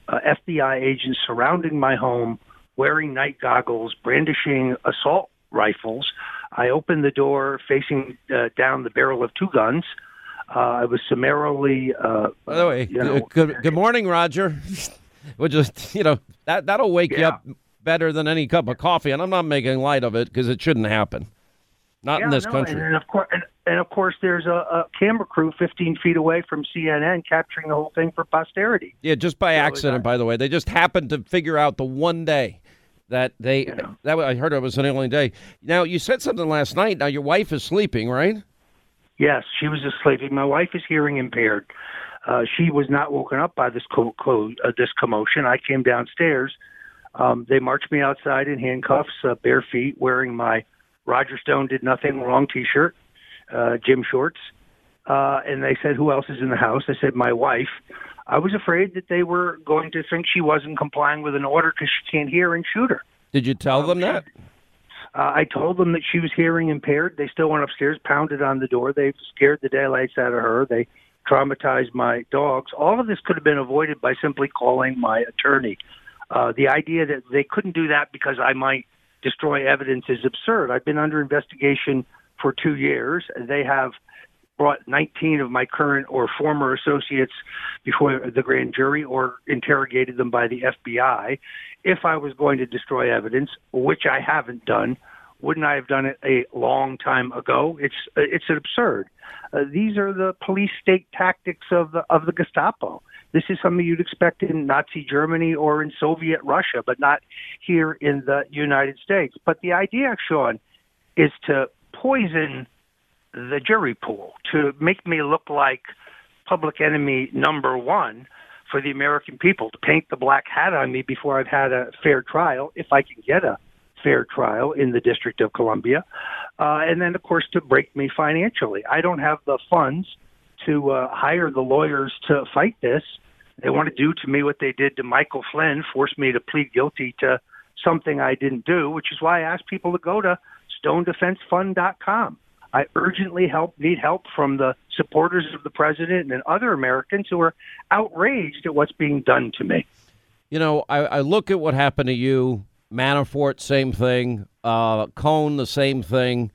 uh, F B I agents surrounding my home, wearing night goggles, brandishing assault rifles. I opened the door facing uh, down the barrel of two guns. Uh, I was summarily. Uh, By the way, you know, good, good morning, Roger. We'll just, you know, that, that'll wake yeah. you up better than any cup of coffee. And I'm not making light of it because it shouldn't happen. Not yeah, in this no, country. And, and, of course, and, and of course, there's a, a camera crew fifteen feet away from C N N capturing the whole thing for posterity. Yeah, just by so accident, by the way. They just happened to figure out the one day that they, yeah. that I heard it was the only day. Now, you said something last night. Now, your wife is sleeping, right? Yes, she was asleep. My wife is hearing impaired. Uh, she was not woken up by this co- co- uh, this commotion. I came downstairs. Um, they marched me outside in handcuffs, uh, bare feet, wearing my Roger Stone Did Nothing Wrong T-shirt, uh, gym shorts. Uh, and they said, who else is in the house? I said, my wife. I was afraid that they were going to think she wasn't complying with an order because she can't hear and shoot her. Did you tell them that? Uh, I told them that she was hearing impaired. They still went upstairs, pounded on the door. They scared the daylights out of her. They traumatized my dogs. All of this could have been avoided by simply calling my attorney. Uh, the idea that they couldn't do that because I might destroy evidence is absurd. I've been under investigation for two years. They have brought nineteen of my current or former associates before the grand jury or interrogated them by the F B I. If I was going to destroy evidence, which I haven't done, wouldn't I have done it a long time ago? It's it's absurd. Uh, these are the police state tactics of the of the Gestapo. This is something you'd expect in Nazi Germany or in Soviet Russia, but not here in the United States. But the idea, Sean, is to poison the jury pool, to make me look like public enemy number one for the American people, to paint the black hat on me before I've had a fair trial, if I can get a fair trial in the District of Columbia, uh, and then, of course, to break me financially. I don't have the funds to uh, hire the lawyers to fight this. They want to do to me what they did to Michael Flynn, force me to plead guilty to something I didn't do, which is why I ask people to go to stone defense fund dot com. I urgently help need help from the supporters of the president and other Americans who are outraged at what's being done to me. You know, I, I look at what happened to you, Manafort, same thing, uh, Cohn, the same thing,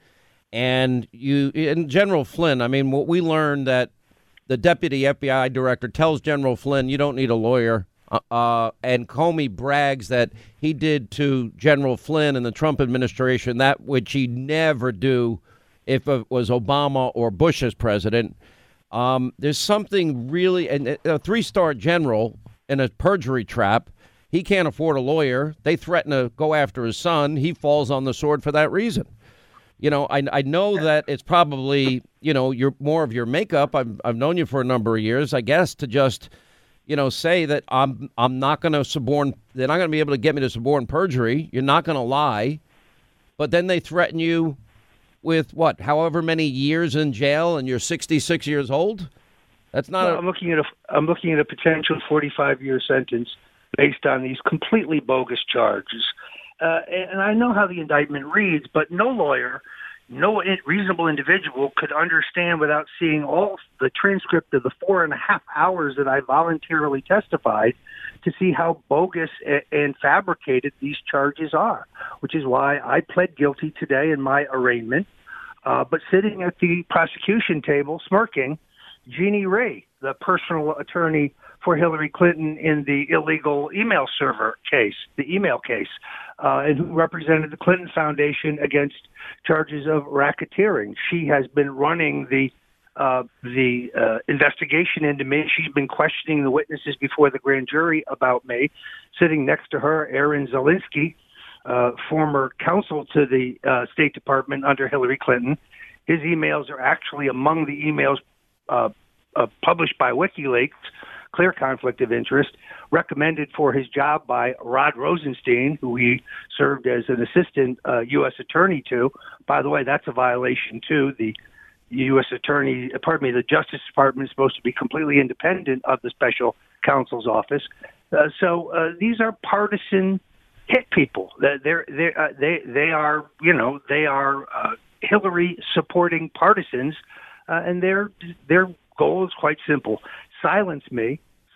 and you, and General Flynn. I mean, what we learned that the deputy F B I director tells General Flynn, you don't need a lawyer. Uh, uh, and Comey brags that he did to General Flynn and the Trump administration that which he'd never do if it was Obama or Bush as president. Um, there's something really, and a three-star general in a perjury trap, he can't afford a lawyer. They threaten to go after his son. He falls on the sword for that reason. You know, I, I know that it's probably, you know, you're more of your makeup. I've, I've known you for a number of years, I guess, to just, you know, say that I'm I'm not going to suborn, they're not going to be able to get me to suborn perjury. You're not going to lie. But then they threaten you with what, however many years in jail, and you're sixty-six years old? That's not. No, a- I'm looking at a I'm looking at a potential forty-five year sentence based on these completely bogus charges. Uh, and I know how the indictment reads, but no lawyer, no reasonable individual could understand without seeing all the transcript of the four and a half hours that I voluntarily testified to see how bogus and fabricated these charges are, which is why I pled guilty today in my arraignment. Uh, but sitting at the prosecution table smirking, Jeannie Ray, the personal attorney for Hillary Clinton in the illegal email server case, the email case, uh, and who represented the Clinton Foundation against charges of racketeering. She has been running the uh, the uh, investigation into me. She's been questioning the witnesses before the grand jury about me. Sitting next to her, Aaron Zelinsky, uh, former counsel to the uh, State Department under Hillary Clinton. His emails are actually among the emails uh, uh, published by WikiLeaks, clear conflict of interest, recommended for his job by Rod Rosenstein, who he served as an assistant uh, U S attorney to. By the way, that's a violation, too. The U S attorney, pardon me, the Justice Department is supposed to be completely independent of the special counsel's office. Uh, so uh, these are partisan hit people. They're, they're, uh, they they are, you know, they are uh, Hillary supporting partisans, uh, and their their goal is quite simple: silence me,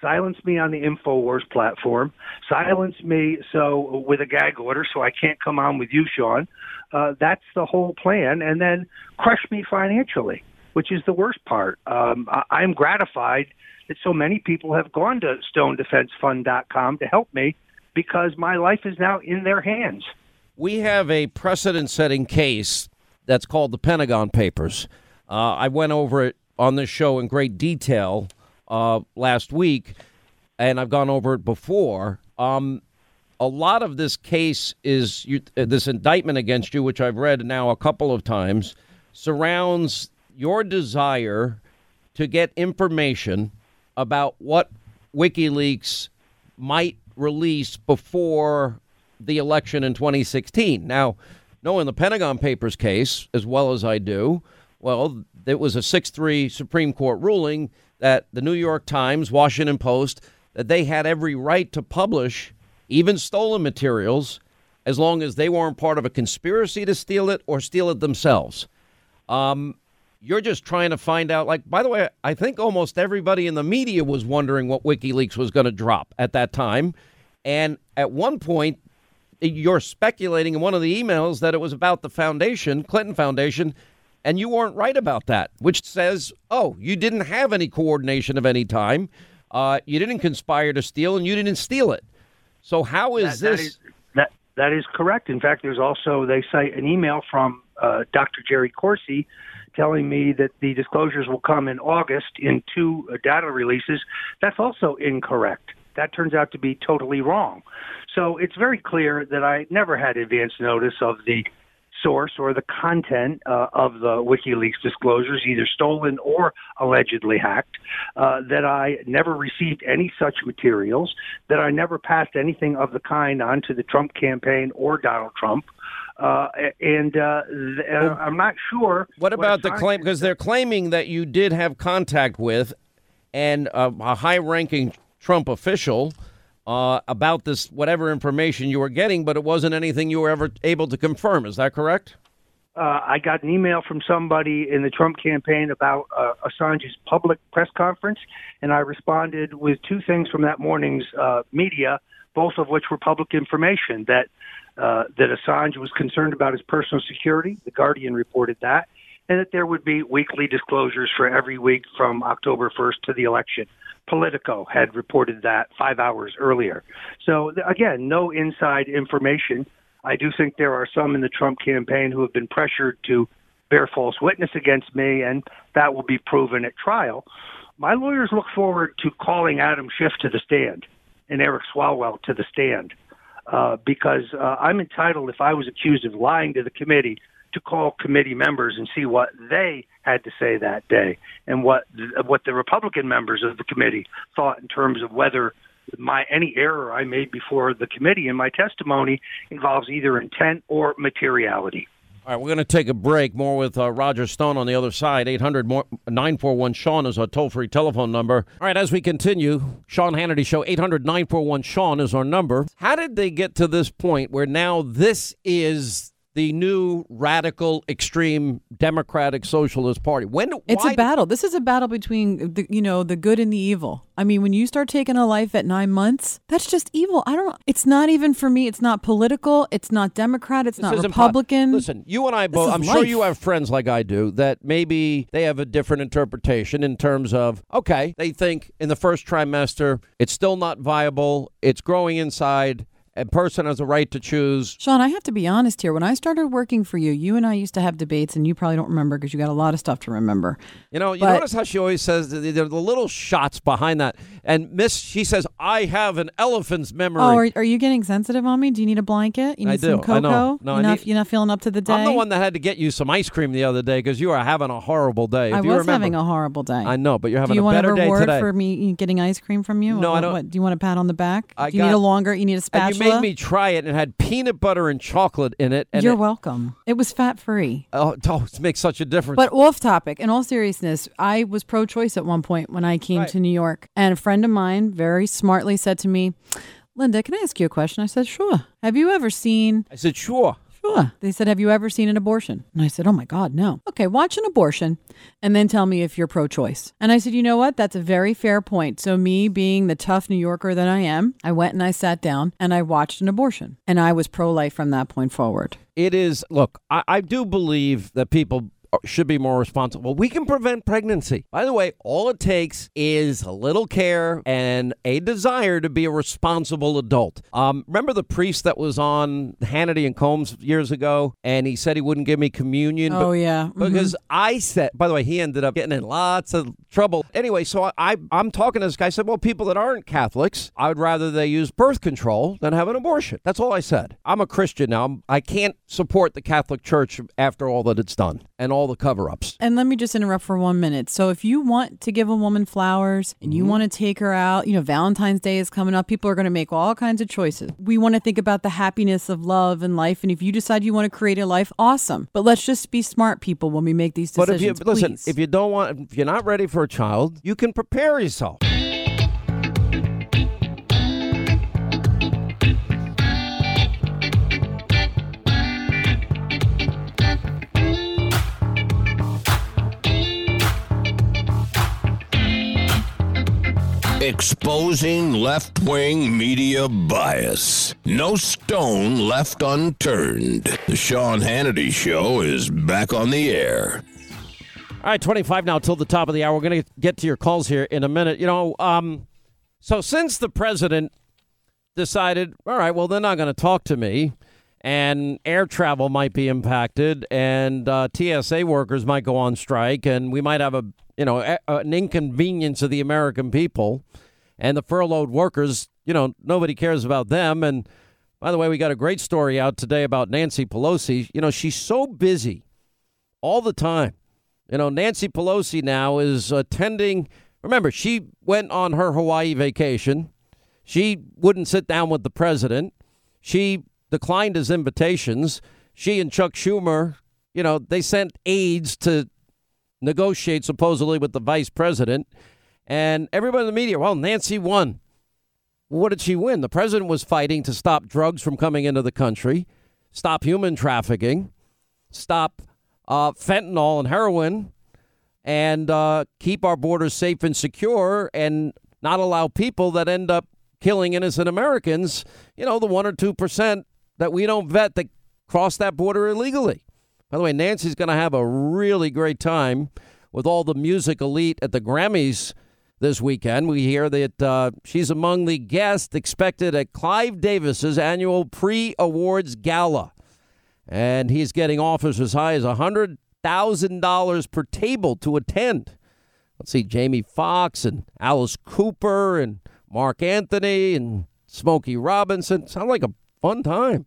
silence me on the InfoWars platform, silence me so with a gag order so I can't come on with you, Sean. Uh, that's the whole plan, and then crush me financially, which is the worst part. Um, I- I'm gratified that so many people have gone to stone defense fund dot com to help me because my life is now in their hands. We have a precedent-setting case that's called the Pentagon Papers. Uh, I went over it on this show in great detail uh, last week, and I've gone over it before. Um, a lot of this case is, you, uh, this indictment against you, which I've read now a couple of times, surrounds your desire to get information about what WikiLeaks might release before the election in twenty sixteen. Now, knowing the Pentagon Papers case as well as I do, well, it was a six three Supreme Court ruling that the New York Times, Washington Post, that they had every right to publish even stolen materials as long as they weren't part of a conspiracy to steal it or steal it themselves. Um, you're just trying to find out, like, by the way, I think almost everybody in the media was wondering what WikiLeaks was going to drop at that time. And at one point, you're speculating in one of the emails that it was about the foundation, Clinton Foundation, and you weren't right about that, which says, oh, you didn't have any coordination of any time. Uh, you didn't conspire to steal, and you didn't steal it. So how is that, this? That is, that, that is correct. In fact, there's also, they cite an email from uh, Doctor Jerry Corsi telling me that the disclosures will come in August in two uh, data releases. That's also incorrect. That turns out to be totally wrong. So it's very clear that I never had advance notice of the source or the content uh, of the WikiLeaks disclosures, either stolen or allegedly hacked, uh, that I never received any such materials, that I never passed anything of the kind on to the Trump campaign or Donald Trump. Uh, and uh, th- uh, I'm not sure. What about the claim? Because they're claiming that you did have contact with and uh, a high-ranking Trump official uh, about this, whatever information you were getting, but it wasn't anything you were ever able to confirm. Is that correct? Uh, I got an email from somebody in the Trump campaign about uh, Assange's public press conference, and I responded with two things from that morning's uh, media, both of which were public information, that uh, that Assange was concerned about his personal security. The Guardian reported that, and that there would be weekly disclosures for every week from October first to the election. Politico had reported that five hours earlier. So, again, no inside information. I do think there are some in the Trump campaign who have been pressured to bear false witness against me, and that will be proven at trial. My lawyers look forward to calling Adam Schiff to the stand and Eric Swalwell to the stand uh, because uh, I'm entitled, if I was accused of lying to the committee, to call committee members and see what they had to say that day and what what the Republican members of the committee thought in terms of whether my any error I made before the committee in my testimony involves either intent or materiality. All right, we're going to take a break. More with uh, Roger Stone on the other side. eight hundred nine four one Sean is our toll-free telephone number. All right, as we continue, Sean Hannity Show, eight hundred nine four one Sean is our number. How did they get to this point where now this is the new radical, extreme Democratic Socialist Party? When It's why a battle. This is a battle between the, you know, the good and the evil. I mean, when you start taking a life at nine months, that's just evil. I don't. It's not even for me. It's not political. It's not Democrat. It's This not isn't Republican. po- Listen, you and I This both, is I'm sure life. you have friends like I do that maybe they have a different interpretation in terms of, okay, they think in the first trimester, it's still not viable. It's growing inside. A person has a right to choose. Sean, I have to be honest here. When I started working for you, you and I used to have debates, and you probably don't remember because you got a lot of stuff to remember. You know, you But- notice how she always says the, the, the little shots behind that. And Miss, she says, I have an elephant's memory. Oh, are, are you getting sensitive on me? Do you need a blanket? You need I do. some cocoa? I know. No, you're, I not, need- you're not feeling up to the day? I'm the one that had to get you some ice cream the other day because you are having a horrible day. If I you was remember. having a horrible day. I know, but you're having Do you a want better a day reward today. for me getting ice cream from you? No, what, I don't- What, do you want a pat on the back? I do you got- need a longer? You need a spatula? And you made me try it, and it had peanut butter and chocolate in it. And You're it, welcome. It was fat free. Oh, oh, it makes such a difference. But off topic, in all seriousness, I was pro-choice at one point when I came Right. to New York. And a friend of mine very smartly said to me, Linda, can I ask you a question? I said, sure. Have you ever seen I said, sure. Sure. They said, have you ever seen an abortion? And I said, oh my God, no. Okay, watch an abortion and then tell me if you're pro-choice. And I said, you know what? That's a very fair point. So me being the tough New Yorker that I am, I went and I sat down and I watched an abortion. And I was pro-life from that point forward. It is, look, I, I do believe that people should be more responsible. We can prevent pregnancy. By the way, all it takes is a little care and a desire to be a responsible adult. Um, remember the priest that was on Hannity and Combs years ago, and he said he wouldn't give me communion? Oh, but, yeah. Mm-hmm. Because I said, by the way, he ended up getting in lots of trouble. Anyway, so I, I'm talking to this guy. I said, well, people that aren't Catholics, I would rather they use birth control than have an abortion. That's all I said. I'm a Christian now. I'm, I can't support the Catholic Church after all that it's done and all the cover-ups. And let me just interrupt for one minute. So if you want to give a woman flowers and you mm-hmm. want to take her out, you know, Valentine's Day is coming up. People are going to make all kinds of choices. We want to think about the happiness of love and life. And if you decide you want to create a life, awesome. But let's just be smart people when we make these decisions. But if you, please. listen, if you don't want, if you're not ready for a child, you can prepare yourself. Exposing left-wing media bias. No stone left unturned. The Sean Hannity Show is back on the air. All right, twenty-five now till the top of the hour. We're going to get to your calls here in a minute. You know, um, so since the president decided, all right, well, they're not going to talk to me, and air travel might be impacted, and uh, T S A workers might go on strike, and we might have a, you know, a, an inconvenience of the American people, and the furloughed workers, you know, nobody cares about them. And by the way, we got a great story out today about Nancy Pelosi. You know, she's so busy all the time. You know, Nancy Pelosi now is attending. Remember, she went on her Hawaii vacation. She wouldn't sit down with the president. She declined his invitations. She and Chuck Schumer, you know, they sent aides to negotiate supposedly with the vice president. And everybody in the media, well, Nancy won. What did she win? The president was fighting to stop drugs from coming into the country, stop human trafficking, stop uh, fentanyl and heroin, and uh, keep our borders safe and secure, and not allow people that end up killing innocent Americans, you know, the one or two percent that we don't vet that cross that border illegally. By the way, Nancy's going to have a really great time with all the music elite at the Grammys this weekend. We hear that uh, she's among the guests expected at Clive Davis's annual pre-awards gala. And he's getting offers as high as one hundred thousand dollars per table to attend. Let's see, Jamie Foxx and Alice Cooper and Mark Anthony and Smokey Robinson. Sounds like a fun time.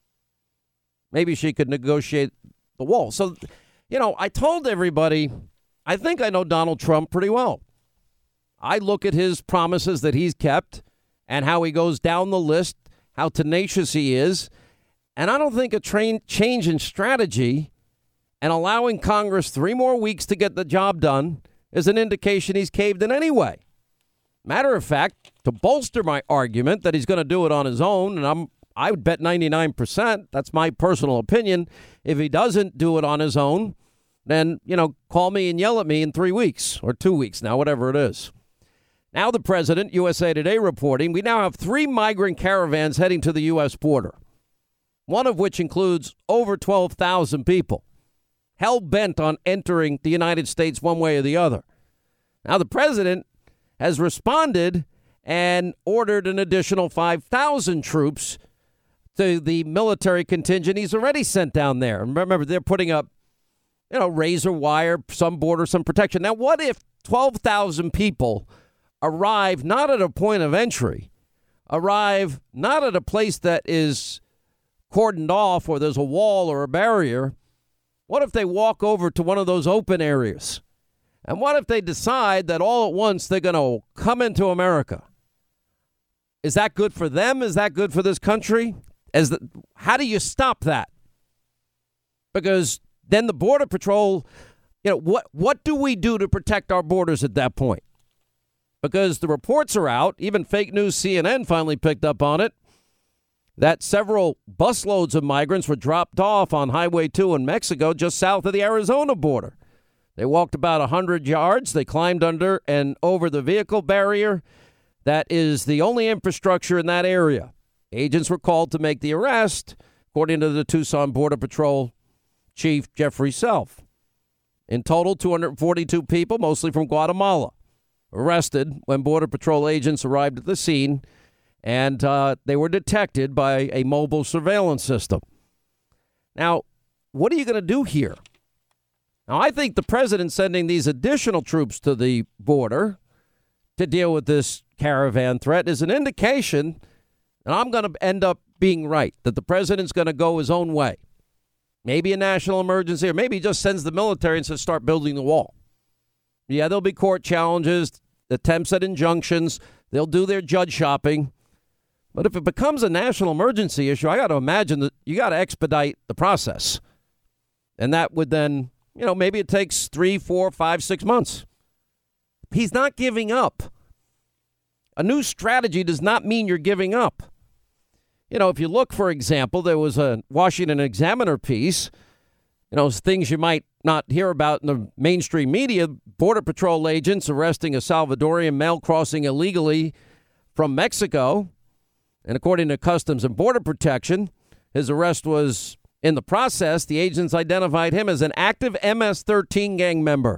Maybe she could negotiate the wall. So, you know, I told everybody, I think I know Donald Trump pretty well. I look at his promises that he's kept and how he goes down the list, how tenacious he is. And I don't think a train change in strategy and allowing Congress three more weeks to get the job done is an indication he's caved in anyway. Matter of fact, to bolster my argument that he's going to do it on his own, and I'm I would bet ninety-nine percent, that's my personal opinion, if he doesn't do it on his own, then, you know, call me and yell at me in three weeks or two weeks now, whatever it is. Now the president, U S A Today reporting, we now have three migrant caravans heading to the U S border, one of which includes over twelve thousand people, hell-bent on entering the United States one way or the other. Now the president has responded and ordered an additional five thousand troops to the military contingent he's already sent down there. Remember, they're putting up, you know, razor wire, some border, some protection. Now, what if twelve thousand people arrive not at a point of entry, arrive not at a place that is cordoned off or there's a wall or a barrier? What if they walk over to one of those open areas? And what if they decide that all at once they're going to come into America? Is that good for them? Is that good for this country? As the, how do you stop that? Because then the Border Patrol, you know, what what do we do to protect our borders at that point? Because the reports are out, even fake news C N N finally picked up on it. that several busloads of migrants were dropped off on Highway two in Mexico just south of the Arizona border. They walked about one hundred yards. They climbed under and over the vehicle barrier. That is the only infrastructure in that area. Agents were called to make the arrest, according to the Tucson Border Patrol Chief Jeffrey Self. In total, two hundred forty-two people, mostly from Guatemala, arrested when Border Patrol agents arrived at the scene, and uh, they were detected by a mobile surveillance system. Now, what are you going to do here? Now, I think the president sending these additional troops to the border to deal with this caravan threat is an indication, and I'm going to end up being right, that the president's going to go his own way. Maybe a national emergency, or maybe he just sends the military and says start building the wall. Yeah, there'll be court challenges, attempts at injunctions. They'll do their judge shopping. But if it becomes a national emergency issue, I got to imagine that you got to expedite the process. And that would then, you know, maybe it takes three, four, five, six months. He's not giving up. A new strategy does not mean you're giving up. You know, if you look, for example, there was a Washington Examiner piece, you know, things you might not hear about in the mainstream media. Border Patrol agents arresting a Salvadorian male crossing illegally from Mexico. And according to Customs and Border Protection, his arrest was in the process. The agents identified him as an active M S thirteen gang member.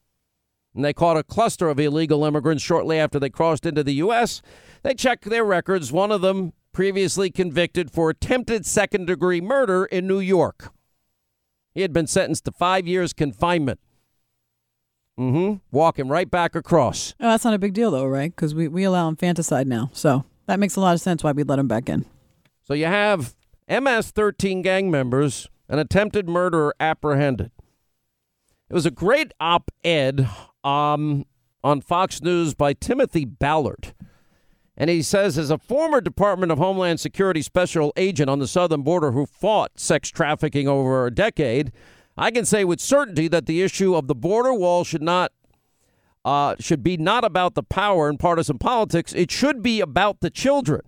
And they caught a cluster of illegal immigrants shortly after they crossed into the U S. They checked their records. One of them previously convicted for attempted second-degree murder in New York. He had been sentenced to five years confinement. Mm-hmm. Walking right back across. Oh, that's not a big deal, though, right? Because we, we allow infanticide now. So that makes a lot of sense why we'd let him back in. So you have M S thirteen gang members, an attempted murderer apprehended. It was a great op-ed um, on Fox News by Timothy Ballard. And he says, as a former Department of Homeland Security special agent on the southern border who fought sex trafficking over a decade, I can say with certainty that the issue of the border wall should not uh, should be not about the power and partisan politics. It should be about the children.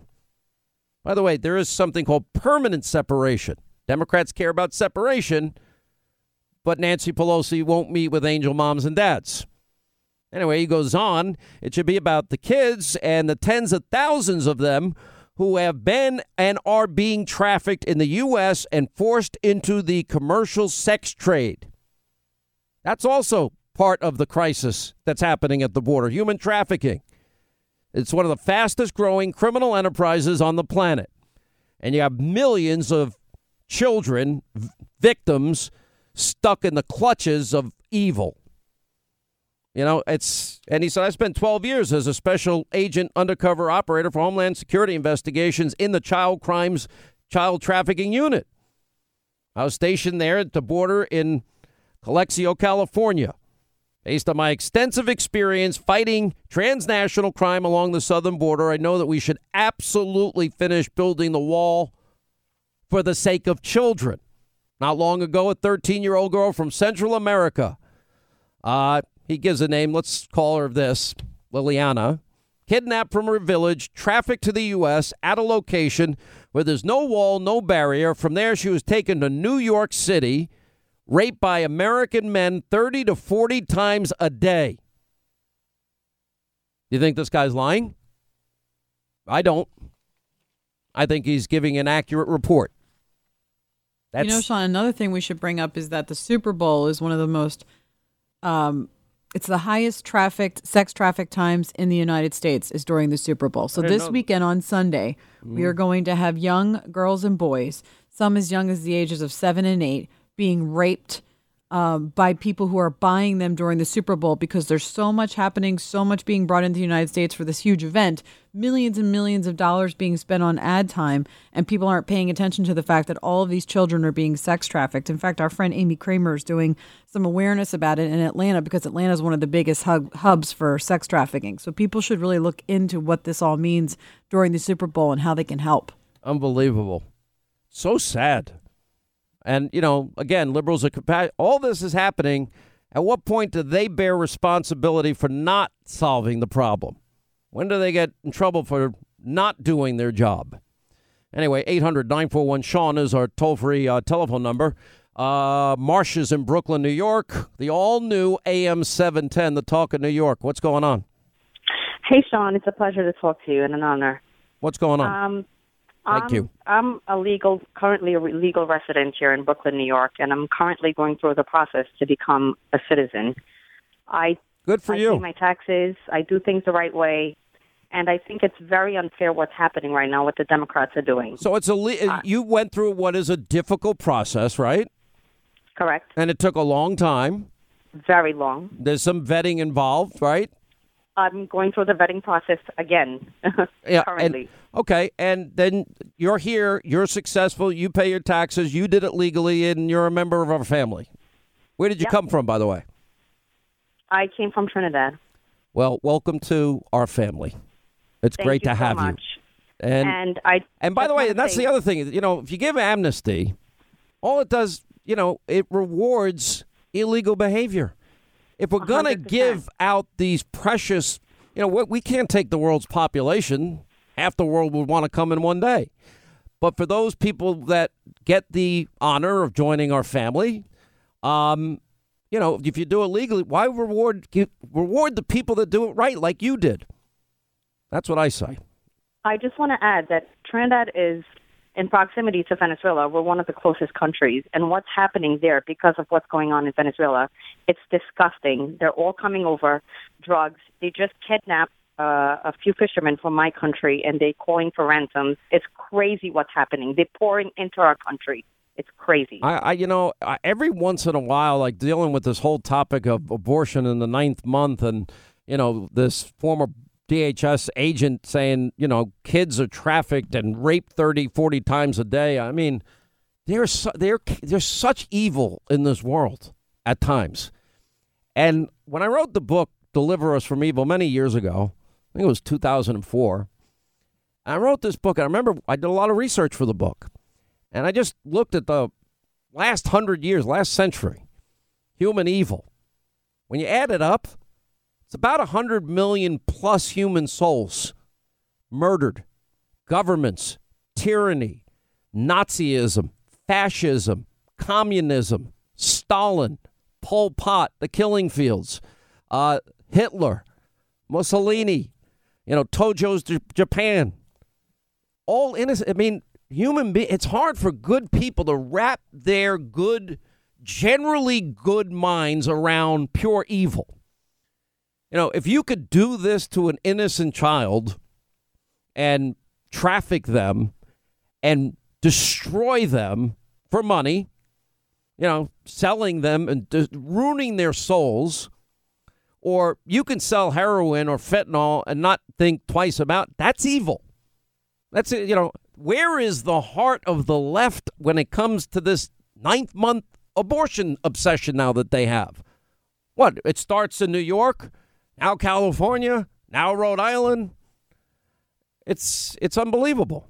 By the way, there is something called permanent separation. Democrats care about separation, but Nancy Pelosi won't meet with angel moms and dads. Anyway, he goes on, it should be about the kids and the tens of thousands of them who have been and are being trafficked in the U S and forced into the commercial sex trade. That's also part of the crisis that's happening at the border, human trafficking. It's one of the fastest growing criminal enterprises on the planet. And you have millions of children, v- victims, stuck in the clutches of evil. You know, it's, and he said, I spent twelve years as a special agent undercover operator for Homeland Security investigations in the child crimes, child trafficking unit. I was stationed there at the border in Calexico, California. Based on my extensive experience fighting transnational crime along the southern border, I know that we should absolutely finish building the wall for the sake of children. Not long ago, a thirteen-year-old girl from Central America, uh, he gives a name, let's call her this, Liliana, kidnapped from her village, trafficked to the U S at a location where there's no wall, no barrier. From there, she was taken to New York City, raped by American men thirty to forty times a day. You think this guy's lying? I don't. I think he's giving an accurate report. That's, you know, Sean, another thing we should bring up is that the Super Bowl is one of the most, um, it's the highest trafficked, sex trafficked times in the United States is during the Super Bowl. So this know. weekend on Sunday, mm. we are going to have young girls and boys, some as young as the ages of seven and eight, being raped um, by people who are buying them during the Super Bowl because there's so much happening, so much being brought into the United States for this huge event, millions and millions of dollars being spent on ad time, and people aren't paying attention to the fact that all of these children are being sex trafficked. In fact, our friend Amy Kramer is doing some awareness about it in Atlanta because Atlanta is one of the biggest hub- hubs for sex trafficking. So people should really look into what this all means during the Super Bowl and how they can help. Unbelievable. So sad. And, you know, again, liberals are compa- all this is happening. At what point do they bear responsibility for not solving the problem? When do they get in trouble for not doing their job? Anyway, eight hundred nine four one Sean is our toll-free uh, telephone number. Uh, Marcia's in Brooklyn, New York. The all-new A M seven ten, the Talk of New York. What's going on? Hey, Sean. It's a pleasure to talk to you and an honor. What's going on? Um, Thank I'm, you. I'm a legal, currently a legal resident here in Brooklyn, New York, and I'm currently going through the process to become a citizen. I Good for I you. pay my taxes. I do things the right way. And I think it's very unfair what's happening right now, what the Democrats are doing. So it's a le- uh, you went through what is a difficult process, right? Correct. And it took a long time. Very long. There's some vetting involved, right? I'm going through the vetting process again. Yeah. currently. And, okay. And then you're here. You're successful. You pay your taxes. You did it legally, and you're a member of our family. Where did you Yep. come from, by the way? I came from Trinidad. Well, welcome to our family. It's Thank great you to so have much. you. And And I and by just the way, wanna and that's say- the other thing. You know, if you give amnesty, all it does, you know, it rewards illegal behavior. If we're going to one hundred percent. give out these precious, you know, we we can't take the world's population. Half the world would want to come in one day. But for those people that get the honor of joining our family, um, you know, if you do it legally, why reward give, reward the people that do it right, like you did? That's what I say. I just want to add that Trinidad is in proximity to Venezuela. We're one of the closest countries. And what's happening there because of what's going on in Venezuela, it's disgusting. They're all coming over, drugs. They just kidnapped uh, a few fishermen from my country, and they're calling for ransoms. It's crazy what's happening. They're pouring into our country. It's crazy. I, I you know, I, every once in a while, like dealing with this whole topic of abortion in the ninth month and, you know, this former D H S agent saying, you know, kids are trafficked and raped thirty, forty times a day. I mean, there's, su- there, there's such evil in this world at times. And when I wrote the book, Deliver Us from Evil, many years ago, I think it was two thousand four, I wrote this book. And I remember I did a lot of research for the book. And I just looked at the last hundred years, last century, human evil. When you add it up, it's about one hundred million plus human souls murdered. Governments, tyranny, Nazism, fascism, communism, Stalin, Pol Pot, the killing fields, uh, Hitler, Mussolini, you know, Tojo's J- Japan. All innocent. I mean, human beings, it's hard for good people to wrap their good, generally good minds around pure evil. You know, if you could do this to an innocent child and traffic them and destroy them for money, you know, selling them and de- ruining their souls, or you can sell heroin or fentanyl and not think twice about it, that's evil. That's it. You know, where is the heart of the left when it comes to this ninth month abortion obsession now that they have? What? It starts in New York, now California, now Rhode Island. It's it's unbelievable.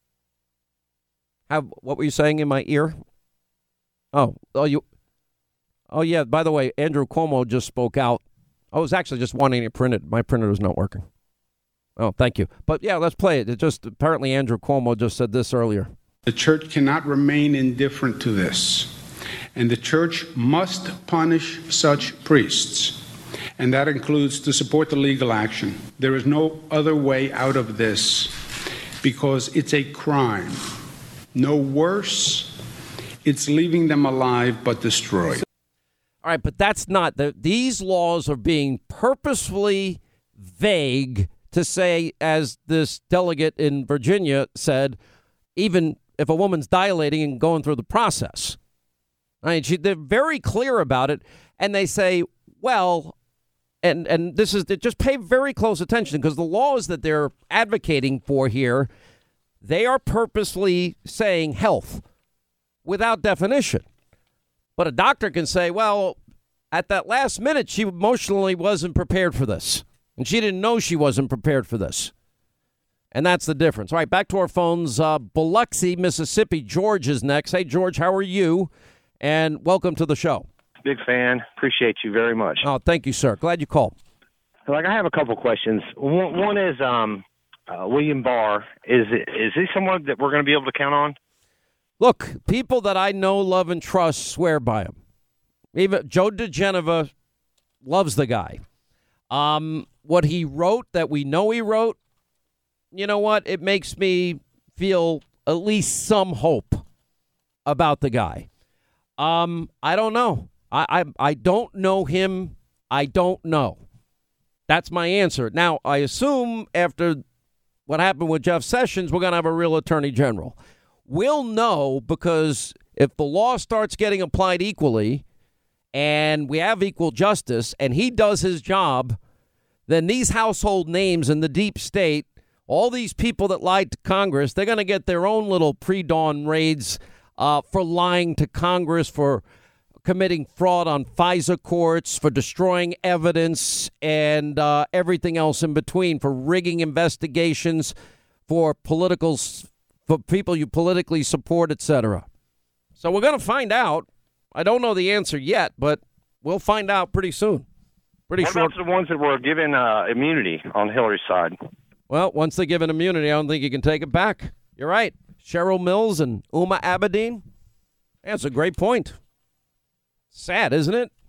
Have what were you saying in my ear? Oh, oh you. Oh yeah. By the way, Andrew Cuomo just spoke out. I was actually just wanting it printed. My printer is not working. Oh, thank you. But yeah, let's play it. It just apparently Andrew Cuomo just said this earlier. The church cannot remain indifferent to this, and the church must punish such priests, and that includes to support the legal action. There is no other way out of this because it's a crime. No worse, it's leaving them alive but destroyed. All right, but that's not the, these laws are being purposefully vague to say, as this delegate in Virginia said, even if a woman's dilating and going through the process. I mean, she, they're very clear about it, and they say, well, and and this is, just pay very close attention, because the laws that they're advocating for here, they are purposely saying health without definition. But a doctor can say, well, at that last minute, she emotionally wasn't prepared for this. And she didn't know she wasn't prepared for this. And that's the difference. All right, back to our phones. Uh, Biloxi, Mississippi. George is next. Hey, George, how are you? And welcome to the show. Big fan. Appreciate you very much. Oh, thank you, sir. Glad you called. Like, I have a couple questions. One, one is, um, uh, William Barr, is it, is he someone that we're going to be able to count on? Look, people that I know, love, and trust swear by him. Even Joe DeGeneva loves the guy. Um, what he wrote that we know he wrote, you know what? It makes me feel at least some hope about the guy. Um, I don't know. I, I I don't know him. I don't know. That's my answer. Now, I assume after what happened with Jeff Sessions, we're going to have a real attorney general. We'll know because if the law starts getting applied equally and we have equal justice and he does his job, then these household names in the deep state, all these people that lied to Congress, they're going to get their own little pre-dawn raids uh, for lying to Congress, for committing fraud on FISA courts, for destroying evidence, and uh, everything else in between, for rigging investigations, for political, for people you politically support, et cetera. So we're going to find out. I don't know the answer yet, but we'll find out pretty soon. Pretty what short. about the ones that were given uh, immunity on Hillary's side? Well, once they give an immunity, I don't think you can take it back. You're right. Cheryl Mills and Uma Abedin. That's a great point. Sad, isn't it?